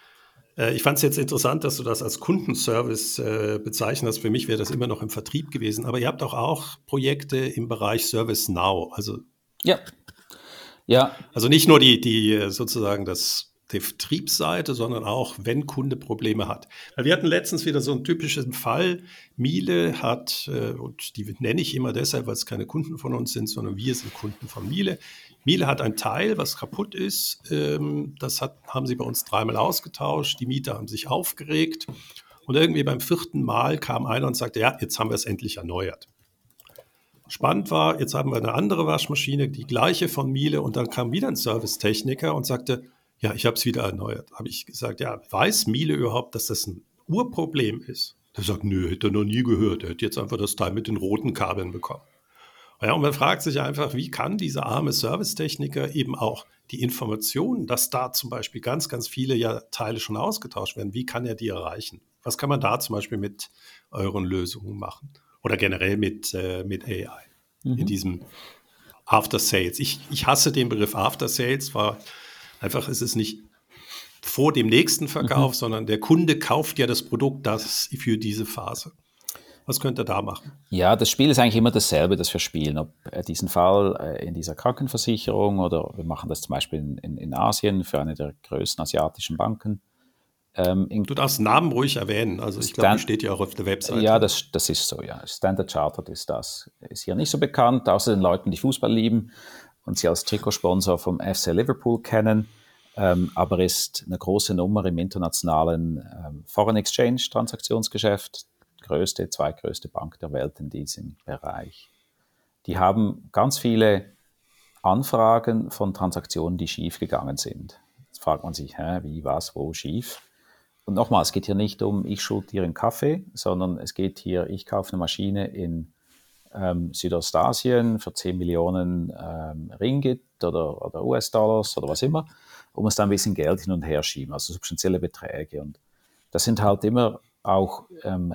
Äh, ich fand es jetzt interessant, dass du das als Kundenservice äh, bezeichnest. Für mich wäre das immer noch im Vertrieb gewesen. Aber ihr habt auch, auch Projekte im Bereich ServiceNow. Also, ja. Ja. Also nicht nur die, die sozusagen das der Vertriebsseite, sondern auch, wenn Kunde Probleme hat. Weil wir hatten letztens wieder so einen typischen Fall. Miele hat, äh, und die nenne ich immer deshalb, weil es keine Kunden von uns sind, sondern wir sind Kunden von Miele. Miele hat ein Teil, was kaputt ist. Ähm, das hat, haben sie bei uns dreimal ausgetauscht. Die Mieter haben sich aufgeregt. Und irgendwie beim vierten Mal kam einer und sagte, ja, jetzt haben wir es endlich erneuert. Spannend war, jetzt haben wir eine andere Waschmaschine, die gleiche von Miele, und dann kam wieder ein Servicetechniker und sagte, ja, ich habe es wieder erneuert. Habe ich gesagt, ja, weiß Miele überhaupt, dass das ein Urproblem ist? Der sagt, nö, hätte er noch nie gehört. Er hätte jetzt einfach das Teil mit den roten Kabeln bekommen. Ja, und man fragt sich einfach, wie kann dieser arme Servicetechniker eben auch die Informationen, dass da zum Beispiel ganz, ganz viele ja Teile schon ausgetauscht werden, wie kann er die erreichen? Was kann man da zum Beispiel mit euren Lösungen machen? Oder generell mit, äh, mit A I mhm. in diesem After Sales. Ich, ich hasse den Begriff After Sales, weil einfach ist es nicht vor dem nächsten Verkauf, mhm. sondern der Kunde kauft ja das Produkt das für diese Phase. Was könnt ihr da machen? Ja, das Spiel ist eigentlich immer dasselbe, das wir spielen. Ob äh, diesen Fall äh, in dieser Krankenversicherung oder wir machen das zum Beispiel in, in, in Asien für eine der größten asiatischen Banken. Ähm, in, du darfst Namen ruhig erwähnen, also ich glaube, das steht ja auch auf der Webseite. Ja, das, das ist so, ja. Standard Chartered ist das. Ist hier nicht so bekannt, außer den Leuten, die Fußball lieben und sie als Trikotsponsor vom F C Liverpool kennen, ähm, aber ist eine große Nummer im internationalen ähm, Foreign Exchange Transaktionsgeschäft, größte, zweitgrößte Bank der Welt in diesem Bereich. Die haben ganz viele Anfragen von Transaktionen, die schief gegangen sind. Jetzt fragt man sich, hä, wie, was, wo, schief? Und nochmal, es geht hier nicht um, ich schulde dir einen Kaffee, sondern es geht hier, ich kaufe eine Maschine in ähm, Südostasien für zehn Millionen ähm, Ringgit oder, oder U S-Dollars oder was immer, und muss da ein bisschen Geld hin und her schieben, also substanzielle Beträge. Und das sind halt immer auch ähm,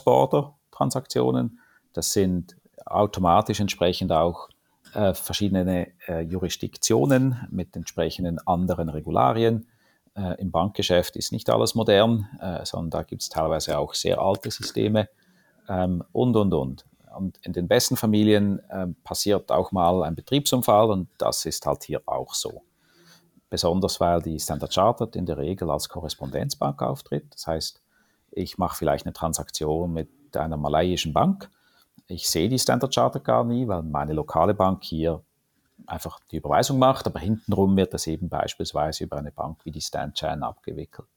Cross-Border-Transaktionen, das sind automatisch entsprechend auch äh, verschiedene äh, Jurisdiktionen mit entsprechenden anderen Regularien. Äh, Im Bankgeschäft ist nicht alles modern, äh, sondern da gibt es teilweise auch sehr alte Systeme ähm, und, und, und. Und in den besten Familien äh, passiert auch mal ein Betriebsunfall und das ist halt hier auch so. Besonders, weil die Standard Chartered in der Regel als Korrespondenzbank auftritt. Das heißt, ich mache vielleicht eine Transaktion mit einer malaiischen Bank. Ich sehe die Standard Chartered gar nie, weil meine lokale Bank hier einfach die Überweisung macht, aber hintenrum wird das eben beispielsweise über eine Bank wie die StanChan abgewickelt.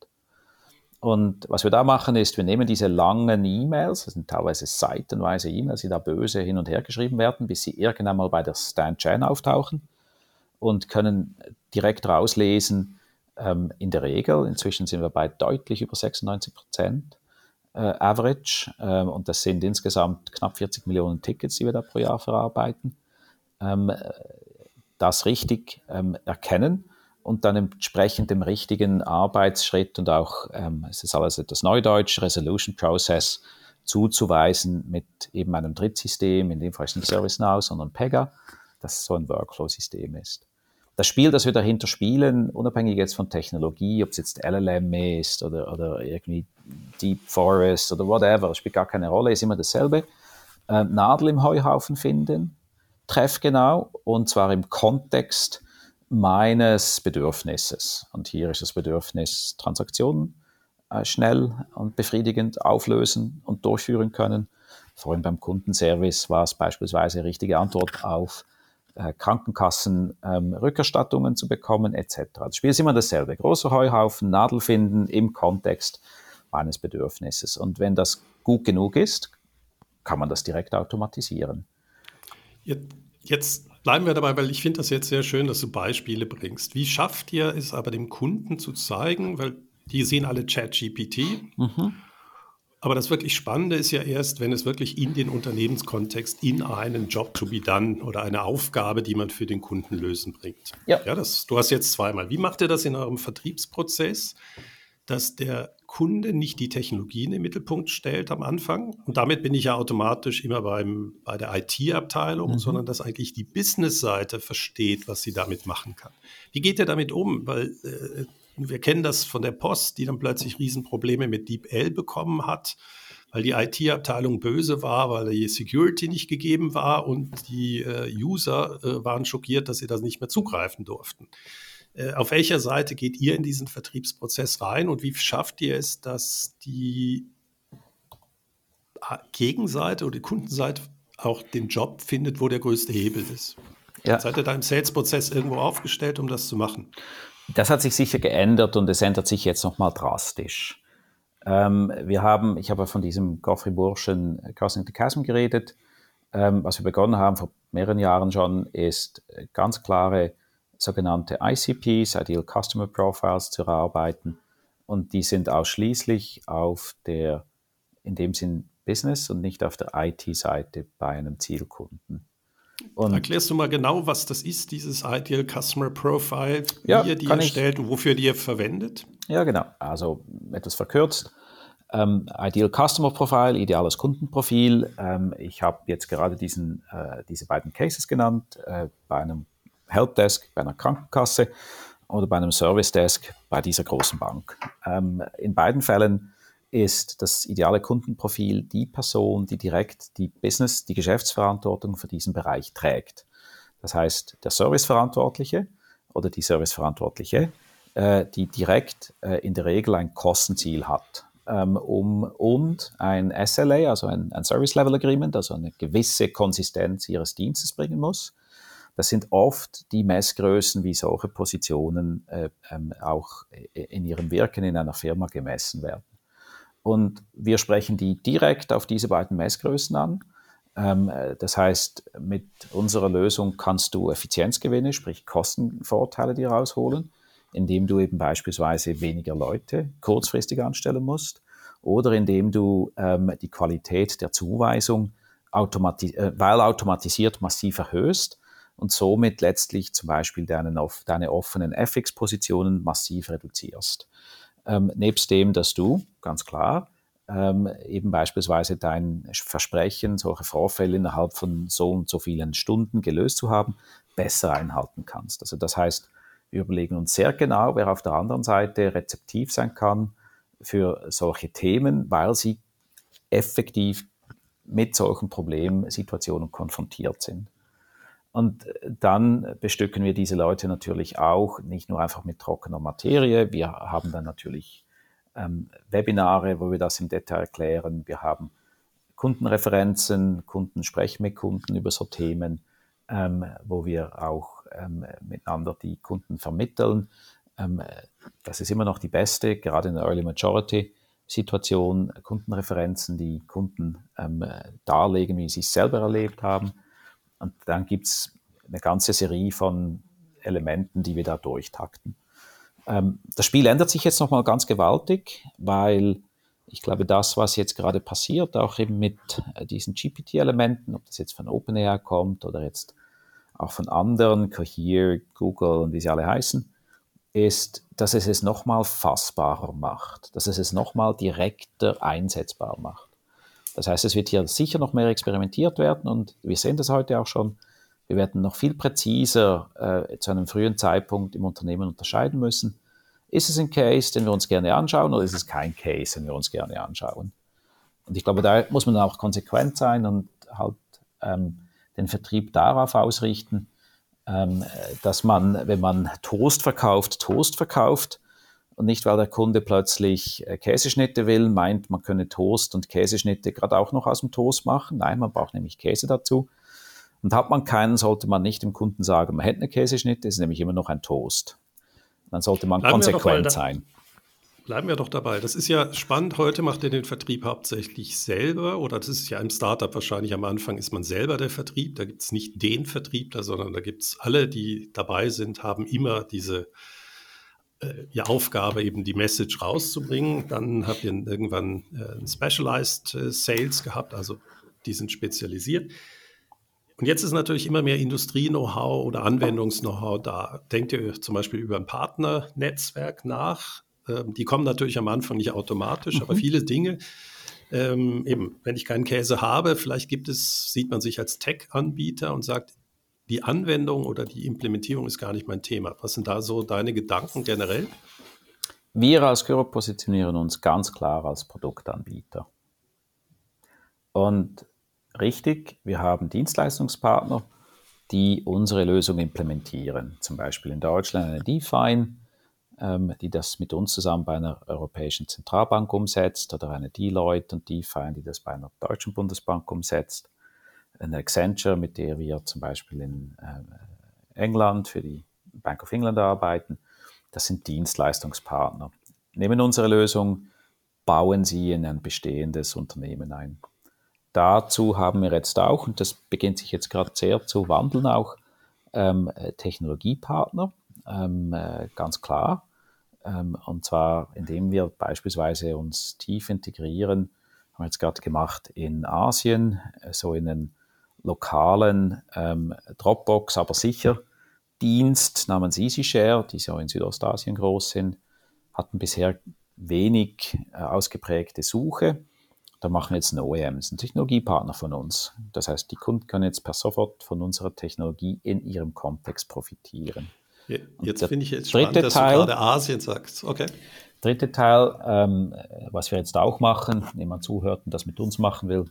Und was wir da machen ist, wir nehmen diese langen E-Mails, das sind teilweise seitenweise E-Mails, die da böse hin und her geschrieben werden, bis sie irgendwann mal bei der StanChan auftauchen und können direkt rauslesen, ähm, in der Regel, inzwischen sind wir bei deutlich über sechsundneunzig Prozent äh, Average, äh, und das sind insgesamt knapp vierzig Millionen Tickets, die wir da pro Jahr verarbeiten, ähm, das richtig ähm, erkennen und dann entsprechend dem richtigen Arbeitsschritt und auch, ähm, es ist alles etwas Neudeutsch, Resolution Process zuzuweisen mit eben einem Drittsystem, in dem Fall ist nicht ServiceNow, sondern Pega, das so ein Workflow-System ist. Das Spiel, das wir dahinter spielen, unabhängig jetzt von Technologie, ob es jetzt L L M ist oder, oder irgendwie Deep Forest oder whatever, das spielt gar keine Rolle, ist immer dasselbe. Äh, Nadel im Heuhaufen finden, treffgenau, und zwar im Kontext meines Bedürfnisses. Und hier ist das Bedürfnis, Transaktionen äh, schnell und befriedigend auflösen und durchführen können. Vorhin beim Kundenservice war es beispielsweise richtige Antwort auf äh, Krankenkassen, ähm, Rückerstattungen zu bekommen, et cetera. Das Spiel ist immer dasselbe. Großer Heuhaufen, Nadel finden im Kontext meines Bedürfnisses. Und wenn das gut genug ist, kann man das direkt automatisieren. Jetzt bleiben wir dabei, weil ich finde das jetzt sehr schön, dass du Beispiele bringst. Wie schafft ihr es aber dem Kunden zu zeigen, weil die sehen alle ChatGPT, mhm. aber das wirklich Spannende ist ja erst, wenn es wirklich in den Unternehmenskontext, in einen Job to be done oder eine Aufgabe, die man für den Kunden lösen bringt. Ja. Ja, das, du hast jetzt zweimal. Wie macht ihr das in eurem Vertriebsprozess, dass der Kunde nicht die Technologie in den Mittelpunkt stellt am Anfang? Und damit bin ich ja automatisch immer beim, bei der I T-Abteilung, mhm. sondern dass eigentlich die Business-Seite versteht, was sie damit machen kann. Wie geht ihr damit um? Weil äh, wir kennen das von der Post, die dann plötzlich Riesenprobleme mit DeepL bekommen hat, weil die I T-Abteilung böse war, weil die Security nicht gegeben war und die äh, User äh, waren schockiert, dass sie das nicht mehr zugreifen durften. Äh, auf welcher Seite geht ihr in diesen Vertriebsprozess rein und wie schafft ihr es, dass die Gegenseite oder die Kundenseite auch den Job findet, wo der größte Hebel ist? Ja. Seid ihr da im Sales-Prozess irgendwo aufgestellt, um das zu machen? Das hat sich sicher geändert und es ändert sich jetzt nochmal drastisch. Ähm, wir haben, ich habe von diesem Godfrey-Burschen Crossing the Chasm geredet. Ähm, was wir begonnen haben vor mehreren Jahren schon, ist ganz klare sogenannte I C Ps, Ideal Customer Profiles, zu erarbeiten. Und die sind ausschließlich auf der, in dem Sinn, Business und nicht auf der I T-Seite bei einem Zielkunden. Und erklärst du mal genau, was das ist, dieses Ideal Customer Profile, wie ja, ihr die kann erstellt ich, und wofür die ihr verwendet? Ja, genau. Also etwas verkürzt. Ähm, Ideal Customer Profile, ideales Kundenprofil. Ähm, ich habe jetzt gerade diesen, äh, diese beiden Cases genannt, äh, bei einem Helpdesk, bei einer Krankenkasse oder bei einem Service Desk bei dieser großen Bank. Ähm, in beiden Fällen ist das ideale Kundenprofil die Person, die direkt die Business, die Geschäftsverantwortung für diesen Bereich trägt. Das heißt, der Serviceverantwortliche oder die Serviceverantwortliche, äh, die direkt äh, in der Regel ein Kostenziel hat ähm, um, und ein S L A, also ein, ein Service Level Agreement, also eine gewisse Konsistenz ihres Dienstes bringen muss. Das sind oft die Messgrößen, wie solche Positionen äh, ähm, auch in ihrem Wirken in einer Firma gemessen werden. Und wir sprechen die direkt auf diese beiden Messgrößen an. Ähm, das heißt, mit unserer Lösung kannst du Effizienzgewinne, sprich Kostenvorteile dir rausholen, indem du eben beispielsweise weniger Leute kurzfristig anstellen musst oder indem du ähm, die Qualität der Zuweisung automati- äh, weil automatisiert massiv erhöhst und somit letztlich zum Beispiel deinen, deine offenen F X-Positionen massiv reduzierst. Ähm, nebst dem, dass du, ganz klar, ähm, eben beispielsweise dein Versprechen, solche Vorfälle innerhalb von so und so vielen Stunden gelöst zu haben, besser einhalten kannst. Also das heißt, wir überlegen uns sehr genau, wer auf der anderen Seite rezeptiv sein kann für solche Themen, weil sie effektiv mit solchen Problemsituationen konfrontiert sind. Und dann bestücken wir diese Leute natürlich auch nicht nur einfach mit trockener Materie. Wir haben dann natürlich ähm, Webinare, wo wir das im Detail erklären. Wir haben Kundenreferenzen, Kunden sprechen mit Kunden über so Themen, ähm, wo wir auch ähm, miteinander die Kunden vermitteln. Ähm, das ist immer noch die beste, gerade in der Early Majority Situation, Kundenreferenzen, die Kunden ähm, darlegen, wie sie es selber erlebt haben. Und dann gibt es eine ganze Serie von Elementen, die wir da durchtakten. Ähm, das Spiel ändert sich jetzt nochmal ganz gewaltig, weil ich glaube, das, was jetzt gerade passiert, auch eben mit diesen G P T-Elementen, ob das jetzt von OpenAI kommt oder jetzt auch von anderen, Cohere, Google und wie sie alle heißen, ist, dass es es nochmal fassbarer macht, dass es es nochmal direkter einsetzbar macht. Das heißt, es wird hier sicher noch mehr experimentiert werden und wir sehen das heute auch schon. Wir werden noch viel präziser äh, zu einem frühen Zeitpunkt im Unternehmen unterscheiden müssen. Ist es ein Case, den wir uns gerne anschauen, oder ist es kein Case, den wir uns gerne anschauen? Und ich glaube, da muss man auch konsequent sein und halt ähm, den Vertrieb darauf ausrichten, ähm, dass man, wenn man Toast verkauft, Toast verkauft und nicht, weil der Kunde plötzlich äh, Käseschnitte will, meint, man könne Toast und Käseschnitte gerade auch noch aus dem Toast machen. Nein, man braucht nämlich Käse dazu. Und hat man keinen, sollte man nicht dem Kunden sagen, man hätte eine Käseschnitte, ist nämlich immer noch ein Toast. Dann sollte man Bleiben konsequent da, sein. Bleiben wir doch dabei. Das ist ja spannend. Heute macht ihr den Vertrieb hauptsächlich selber oder das ist ja im Startup wahrscheinlich am Anfang ist man selber der Vertrieb. Da gibt es nicht den Vertriebler, sondern da gibt es alle, die dabei sind, haben immer diese äh, ja, Aufgabe, eben die Message rauszubringen. Dann habt ihr irgendwann äh, Specialized äh, Sales gehabt, also die sind spezialisiert. Und jetzt ist natürlich immer mehr Industrie-Know-how oder Anwendungs-Know-how da. Denkt ihr zum Beispiel über ein Partnernetzwerk nach? Ähm, die kommen natürlich am Anfang nicht automatisch, mhm. aber viele Dinge, ähm, eben, wenn ich keinen Käse habe, vielleicht gibt es, sieht man sich als Tech-Anbieter und sagt, die Anwendung oder die Implementierung ist gar nicht mein Thema. Was sind da so deine Gedanken generell? Wir als Kyro positionieren uns ganz klar als Produktanbieter. Und richtig, wir haben Dienstleistungspartner, die unsere Lösung implementieren. Zum Beispiel in Deutschland eine DeFi, ähm, die das mit uns zusammen bei einer Europäischen Zentralbank umsetzt, oder eine Deloitte und DeFi, die das bei einer Deutschen Bundesbank umsetzt. Eine Accenture, mit der wir zum Beispiel in äh, England für die Bank of England arbeiten. Das sind Dienstleistungspartner. Nehmen unsere Lösung, bauen sie in ein bestehendes Unternehmen ein. Dazu haben wir jetzt auch, und das beginnt sich jetzt gerade sehr zu wandeln, auch ähm, Technologiepartner, ähm, äh, ganz klar. Ähm, und zwar, indem wir beispielsweise uns tief integrieren, haben wir jetzt gerade gemacht in Asien, so in einen lokalen ähm, Dropbox, aber sicher Dienst namens EasyShare, die so in Südostasien groß sind, hatten bisher wenig äh, ausgeprägte Suche. Da machen wir jetzt ein O E M, das ist ein Technologiepartner von uns. Das heißt, die Kunden können jetzt per sofort von unserer Technologie in ihrem Kontext profitieren. Jetzt finde ich jetzt spannend, dass Teil, du gerade Asien sagst. Okay. Dritte Teil, ähm, was wir jetzt auch machen, wenn jemand zuhört und das mit uns machen will,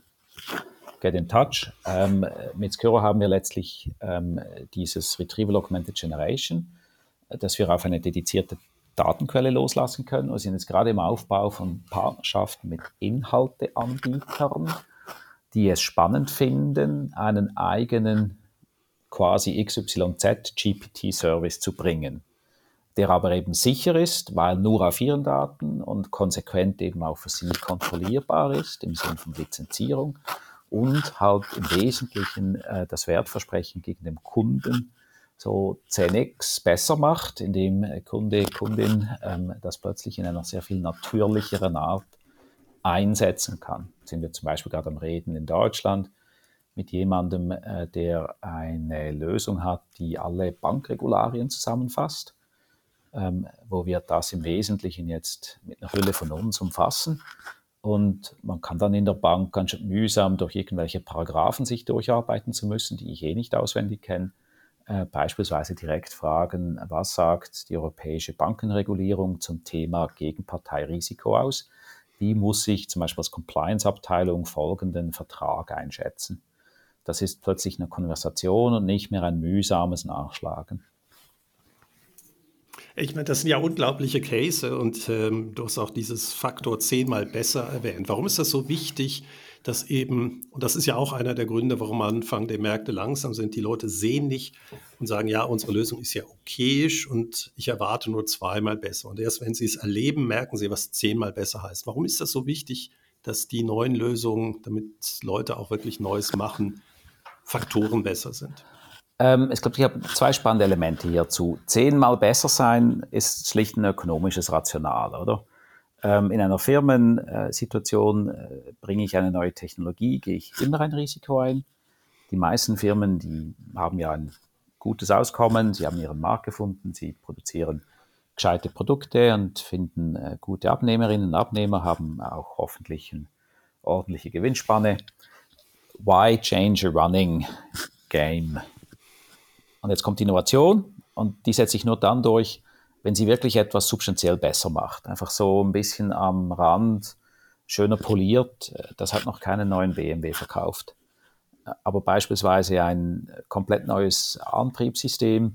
get in touch. Ähm, mit Scuro haben wir letztlich ähm, dieses Retrieval Augmented Generation, dass wir auf eine dedizierte Datenquelle loslassen können. Wir sind jetzt gerade im Aufbau von Partnerschaften mit Inhalteanbietern, die es spannend finden, einen eigenen quasi X Y Z G P T-Service zu bringen, der aber eben sicher ist, weil nur auf ihren Daten und konsequent eben auch für sie kontrollierbar ist, im Sinne von Lizenzierung, und halt im Wesentlichen äh, das Wertversprechen gegen den Kunden so zehn x besser macht, indem Kunde, Kundin ähm, das plötzlich in einer sehr viel natürlicheren Art einsetzen kann. Jetzt sind wir zum Beispiel gerade am Reden in Deutschland mit jemandem, äh, der eine Lösung hat, die alle Bankregularien zusammenfasst, ähm, wo wir das im Wesentlichen jetzt mit einer Hülle von uns umfassen. Und man kann dann in der Bank ganz schön mühsam durch irgendwelche Paragraphen sich durcharbeiten zu müssen, die ich eh nicht auswendig kenne. Äh, beispielsweise direkt fragen, was sagt die europäische Bankenregulierung zum Thema Gegenparteirisiko aus? Wie muss ich zum Beispiel als Compliance-Abteilung folgenden Vertrag einschätzen? Das ist plötzlich eine Konversation und nicht mehr ein mühsames Nachschlagen. Ich meine, das sind ja unglaubliche Case und ähm, du hast auch dieses Faktor zehnmal besser erwähnt. Warum ist das so wichtig, dass eben, und das ist ja auch einer der Gründe, warum am Anfang die Märkte langsam sind, die Leute sehen nicht und sagen, ja, unsere Lösung ist ja okayisch und ich erwarte nur zweimal besser. Und erst wenn sie es erleben, merken sie, was zehnmal besser heißt. Warum ist das so wichtig, dass die neuen Lösungen, damit Leute auch wirklich Neues machen, Faktoren besser sind? Ähm, ich glaube, ich habe zwei spannende Elemente hierzu. Zehnmal besser sein ist schlicht ein ökonomisches Rational, oder? Ähm, in einer Firmensituation äh, bringe ich eine neue Technologie, gehe ich immer ein Risiko ein. Die meisten Firmen, die haben ja ein gutes Auskommen, sie haben ihren Markt gefunden, sie produzieren gescheite Produkte und finden äh, gute Abnehmerinnen und Abnehmer, haben auch hoffentlich eine ordentliche Gewinnspanne. Why change a running game? Und jetzt kommt die Innovation und die setzt sich nur dann durch, wenn sie wirklich etwas substanziell besser macht. Einfach so ein bisschen am Rand, schöner poliert. Das hat noch keinen neuen B M W verkauft. Aber beispielsweise ein komplett neues Antriebssystem,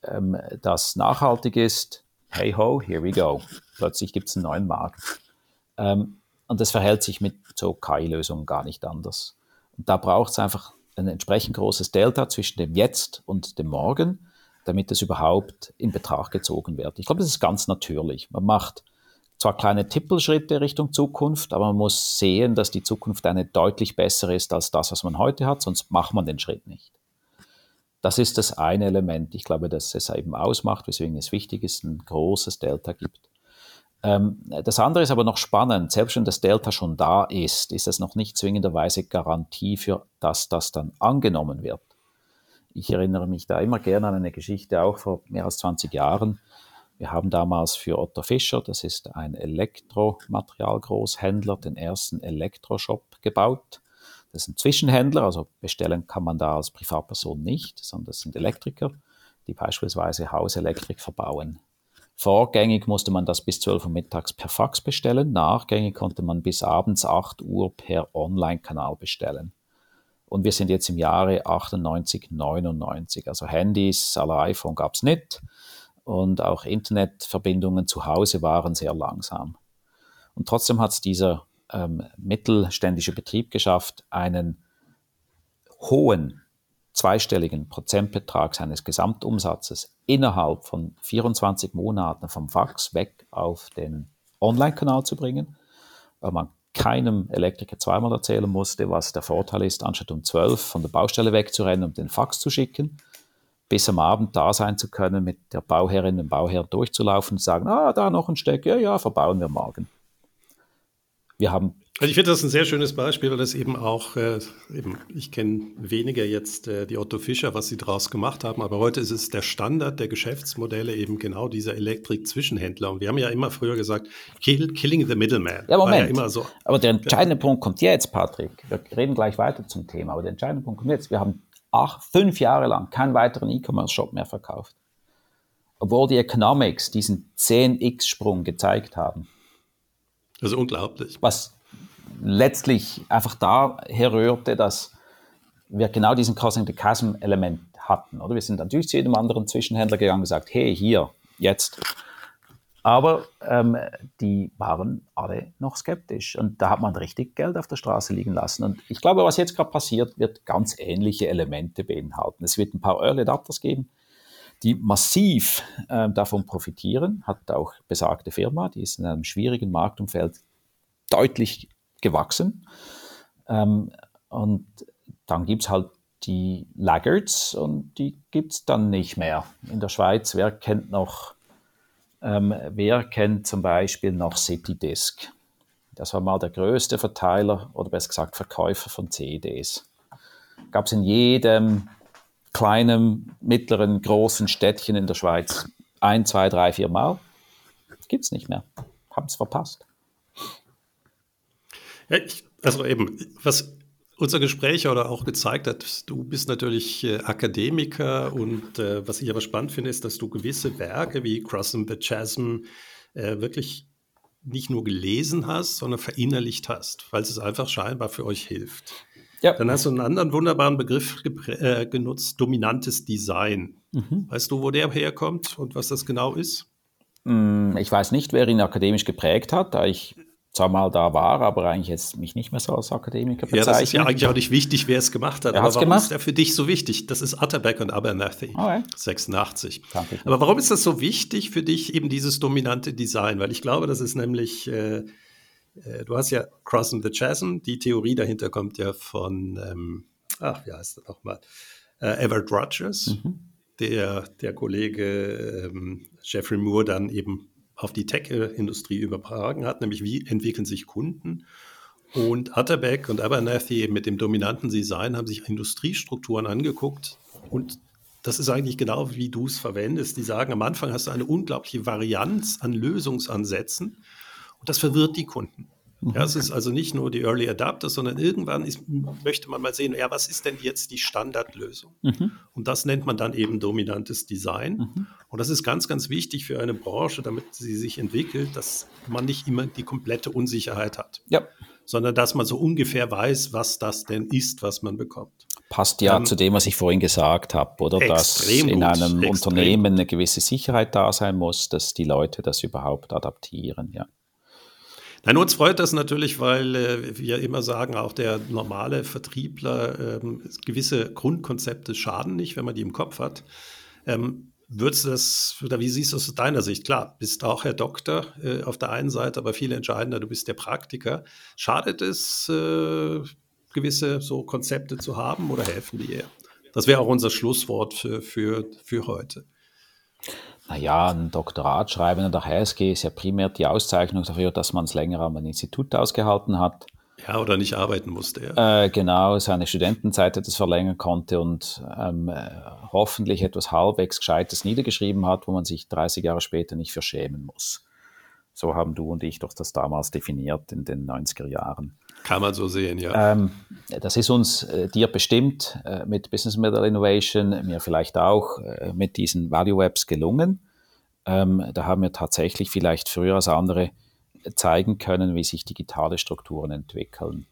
das nachhaltig ist. Hey ho, here we go. Plötzlich gibt es einen neuen Markt. Und das verhält sich mit so K I-Lösungen gar nicht anders. Und da braucht es einfach ein entsprechend großes Delta zwischen dem Jetzt und dem Morgen, damit es überhaupt in Betracht gezogen wird. Ich glaube, das ist ganz natürlich. Man macht zwar kleine Tippelschritte Richtung Zukunft, aber man muss sehen, dass die Zukunft eine deutlich bessere ist als das, was man heute hat, sonst macht man den Schritt nicht. Das ist das eine Element. Ich glaube, dass es eben ausmacht, weswegen es wichtig ist, ein großes Delta gibt. Ähm, das andere ist aber noch spannend. Selbst wenn das Delta schon da ist, ist es noch nicht zwingenderweise Garantie für, dass das dann angenommen wird. Ich erinnere mich da immer gerne an eine Geschichte, auch vor mehr als zwanzig Jahren. Wir haben damals für Otto Fischer, das ist ein Elektromaterialgroßhändler, den ersten Elektroshop gebaut. Das ist ein Zwischenhändler, also bestellen kann man da als Privatperson nicht, sondern das sind Elektriker, die beispielsweise Hauselektrik verbauen. Vorgängig musste man das bis zwölf Uhr mittags per Fax bestellen, nachgängig konnte man bis abends acht Uhr per Online-Kanal bestellen. Und wir sind jetzt im Jahre achtundneunzig, neunundneunzig. Also Handys à la iPhone gab es nicht. Und auch Internetverbindungen zu Hause waren sehr langsam. Und trotzdem hat es dieser ähm, mittelständische Betrieb geschafft, einen hohen zweistelligen Prozentbetrag seines Gesamtumsatzes innerhalb von vierundzwanzig Monaten vom Fax weg auf den Online-Kanal zu bringen, weil man keinem Elektriker zweimal erzählen musste, was der Vorteil ist, anstatt um zwölf von der Baustelle wegzurennen und den Fax zu schicken, bis am Abend da sein zu können, mit der Bauherrin, dem Bauherrn durchzulaufen und zu sagen, ah, da noch ein Steck, ja, ja, verbauen wir morgen. Wir haben Also ich finde das ein sehr schönes Beispiel, weil das eben auch, äh, eben, ich kenne weniger jetzt äh, die Otto Fischer, was sie daraus gemacht haben, aber heute ist es der Standard der Geschäftsmodelle eben genau dieser Elektrik-Zwischenhändler. Und wir haben ja immer früher gesagt, kill, killing the middleman. Ja, Moment. War ja immer so. Aber der entscheidende Punkt kommt jetzt, Patrick. Wir reden gleich weiter zum Thema, aber der entscheidende Punkt kommt jetzt. Wir haben acht, fünf Jahre lang keinen weiteren E-Commerce-Shop mehr verkauft. Obwohl die Economics diesen zehn x-Sprung gezeigt haben. Das ist unglaublich. Was letztlich einfach daher rührte, dass wir genau diesen Crossing the Chasm-Element hatten. Oder? Wir sind natürlich zu jedem anderen Zwischenhändler gegangen und gesagt, hey, hier, jetzt. Aber ähm, die waren alle noch skeptisch. Und da hat man richtig Geld auf der Straße liegen lassen. Und ich glaube, was jetzt gerade passiert, wird ganz ähnliche Elemente beinhalten. Es wird ein paar Early Adapters geben, die massiv äh, davon profitieren. Hat auch besagte Firma, die ist in einem schwierigen Marktumfeld deutlich gewachsen. Ähm, und dann gibt es halt die Laggards und die gibt es dann nicht mehr. In der Schweiz, wer kennt noch, ähm, wer kennt zum Beispiel noch Citydisc? Das war mal der größte Verteiler oder besser gesagt Verkäufer von C Ds. Gab es in jedem kleinen, mittleren, großen Städtchen in der Schweiz ein, zwei, drei, vier Mal. Gibt es nicht mehr. Haben es verpasst. Ja, ich, also eben, was unser Gespräch oder auch gezeigt hat, du bist natürlich äh, Akademiker und äh, was ich aber spannend finde, ist, dass du gewisse Werke wie Crossing the Chasm äh, wirklich nicht nur gelesen hast, sondern verinnerlicht hast, weil es einfach scheinbar für euch hilft. Ja. Dann hast du einen anderen wunderbaren Begriff äh, genutzt, dominantes Design. Mhm. Weißt du, wo der herkommt und was das genau ist? Ich weiß nicht, wer ihn akademisch geprägt hat, da ich zwar mal da war, aber eigentlich jetzt mich nicht mehr so als Akademiker bezeichne. Ja, das ist ja eigentlich auch nicht wichtig, wer es gemacht hat. Wer aber warum gemacht? ist der für dich so wichtig? Das ist Atterbeck und Abernathy, okay. sechsundachtzig. Aber warum ist das so wichtig für dich, eben dieses dominante Design? Weil ich glaube, das ist nämlich, äh, äh, du hast ja Crossing the Chasm, die Theorie dahinter kommt ja von, ähm, ach, wie heißt das nochmal, äh, Everett Rogers, mhm. der, der Kollege ähm, Jeffrey Moore dann eben auf die Tech-Industrie übertragen hat, nämlich wie entwickeln sich Kunden. Und Atterbeck und Abernathy mit dem dominanten Design haben sich Industriestrukturen angeguckt und das ist eigentlich genau, wie du es verwendest. Die sagen, am Anfang hast du eine unglaubliche Varianz an Lösungsansätzen und das verwirrt die Kunden. Mhm. Ja, es ist also nicht nur die Early Adapters, sondern irgendwann ist, möchte man mal sehen, ja, was ist denn jetzt die Standardlösung? Mhm. Und das nennt man dann eben dominantes Design. Mhm. Und das ist ganz, ganz wichtig für eine Branche, damit sie sich entwickelt, dass man nicht immer die komplette Unsicherheit hat. Ja. Sondern dass man so ungefähr weiß, was das denn ist, was man bekommt. Passt ja ähm, zu dem, was ich vorhin gesagt habe, oder? Dass in gut, einem Unternehmen eine gewisse Sicherheit da sein muss, dass die Leute das überhaupt adaptieren, ja. Nein, uns freut das natürlich, weil äh, wir immer sagen, auch der normale Vertriebler, ähm, gewisse Grundkonzepte schaden nicht, wenn man die im Kopf hat. Ähm, würdest du das, oder wie siehst du es aus deiner Sicht? Klar, bist auch Herr Doktor äh, auf der einen Seite, aber viel entscheidender, du bist der Praktiker. Schadet es, äh, gewisse so Konzepte zu haben oder helfen die eher? Das wäre auch unser Schlusswort für, für, für heute. Naja, ein Doktorat schreiben an der H S G ist ja primär die Auszeichnung dafür, dass man es länger am Institut ausgehalten hat. Ja, oder nicht arbeiten musste. Ja. Äh, genau, seine Studentenzeit etwas verlängern konnte und ähm, hoffentlich etwas halbwegs Gescheites niedergeschrieben hat, wo man sich dreißig Jahre später nicht für schämen muss. So haben du und ich doch das damals definiert in den neunziger Jahren. Kann man so sehen, ja. Ähm, das ist uns, äh, dir bestimmt, äh, mit Business Model Innovation, mir vielleicht auch äh, mit diesen Value Webs gelungen. Ähm, da haben wir tatsächlich vielleicht früher als andere zeigen können, wie sich digitale Strukturen entwickeln.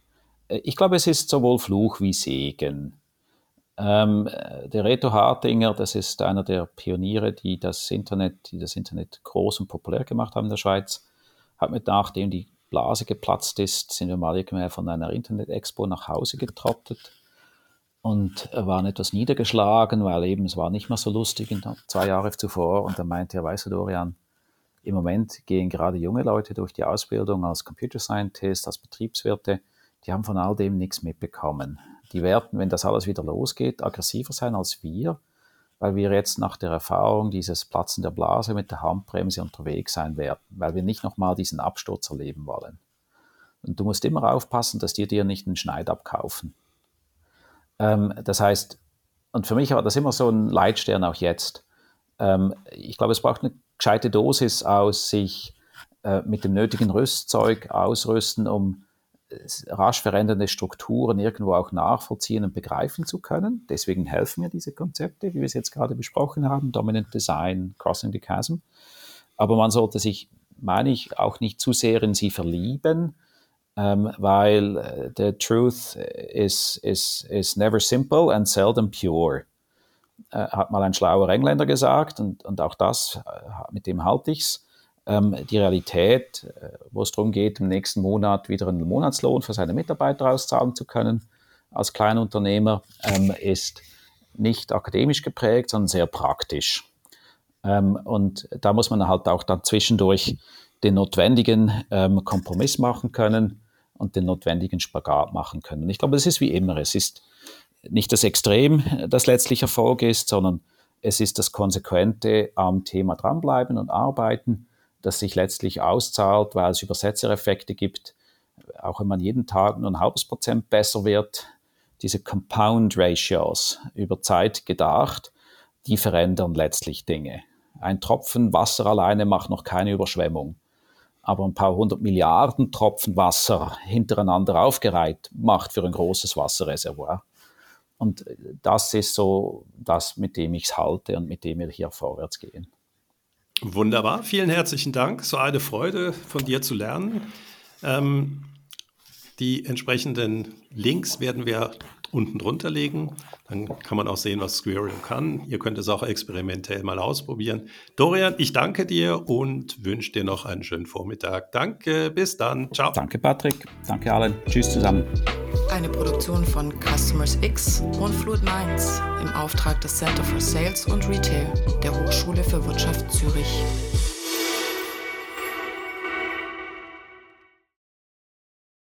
ich glaube, es ist sowohl Fluch wie Segen. Ähm, der Reto Hartinger, das ist einer der Pioniere, die das Internet, die das Internet groß und populär gemacht haben in der Schweiz, hat mit, nachdem die Blase geplatzt ist, sind wir mal irgendwann von einer Internet-Expo nach Hause getrottet und waren etwas niedergeschlagen, weil eben es war nicht mehr so lustig in zwei Jahre zuvor. Und dann meinte er, weißt du, Dorian, im Moment gehen gerade junge Leute durch die Ausbildung als Computer Scientist, als Betriebswirte, die haben von all dem nichts mitbekommen. Die werden, wenn das alles wieder losgeht, aggressiver sein als wir, weil wir jetzt nach der Erfahrung dieses Platzen der Blase mit der Handbremse unterwegs sein werden, weil wir nicht nochmal diesen Absturz erleben wollen. Und du musst immer aufpassen, dass die dir nicht einen Schneid abkaufen. Ähm, das heißt, und für mich war das immer so ein Leitstern auch jetzt. Ähm, ich glaube, es braucht eine gescheite Dosis aus sich äh, mit dem nötigen Rüstzeug ausrüsten, um rasch verändernde Strukturen irgendwo auch nachvollziehen und begreifen zu können. Deswegen helfen mir diese Konzepte, wie wir es jetzt gerade besprochen haben, Dominant Design, Crossing the Chasm. Aber man sollte sich, meine ich, auch nicht zu sehr in sie verlieben, ähm, weil uh, the truth is, is, is never simple and seldom pure, äh, hat mal ein schlauer Engländer gesagt, und, und auch das, äh, mit dem halte ich's. Die Realität, wo es darum geht, im nächsten Monat wieder einen Monatslohn für seine Mitarbeiter auszahlen zu können, als Kleinunternehmer, ist nicht akademisch geprägt, sondern sehr praktisch. Und da muss man halt auch dann zwischendurch den notwendigen Kompromiss machen können und den notwendigen Spagat machen können. Ich glaube, es ist wie immer. Es ist nicht das Extrem, das letztlich Erfolg ist, sondern es ist das konsequente am Thema dranbleiben und arbeiten, das sich letztlich auszahlt, weil es Übersetzereffekte gibt. Auch wenn man jeden Tag nur ein halbes Prozent besser wird, diese Compound Ratios über Zeit gedacht, die verändern letztlich Dinge. Ein Tropfen Wasser alleine macht noch keine Überschwemmung. Aber ein paar hundert Milliarden Tropfen Wasser hintereinander aufgereiht macht für ein großes Wasserreservoir. Und das ist so das, mit dem ich es halte und mit dem wir hier vorwärts gehen. Wunderbar, vielen herzlichen Dank. So eine Freude, von dir zu lernen. Ähm, die entsprechenden Links werden wir unten drunter legen. Dann kann man auch sehen, was Squirrel kann. Ihr könnt es auch experimentell mal ausprobieren. Dorian, ich danke dir und wünsche dir noch einen schönen Vormittag. Danke, bis dann. Ciao. Danke, Patrick. Danke allen. Tschüss zusammen. Eine Produktion von Customers X und Fluid Minds im Auftrag des Center for Sales und Retail der Hochschule für Wirtschaft Zürich.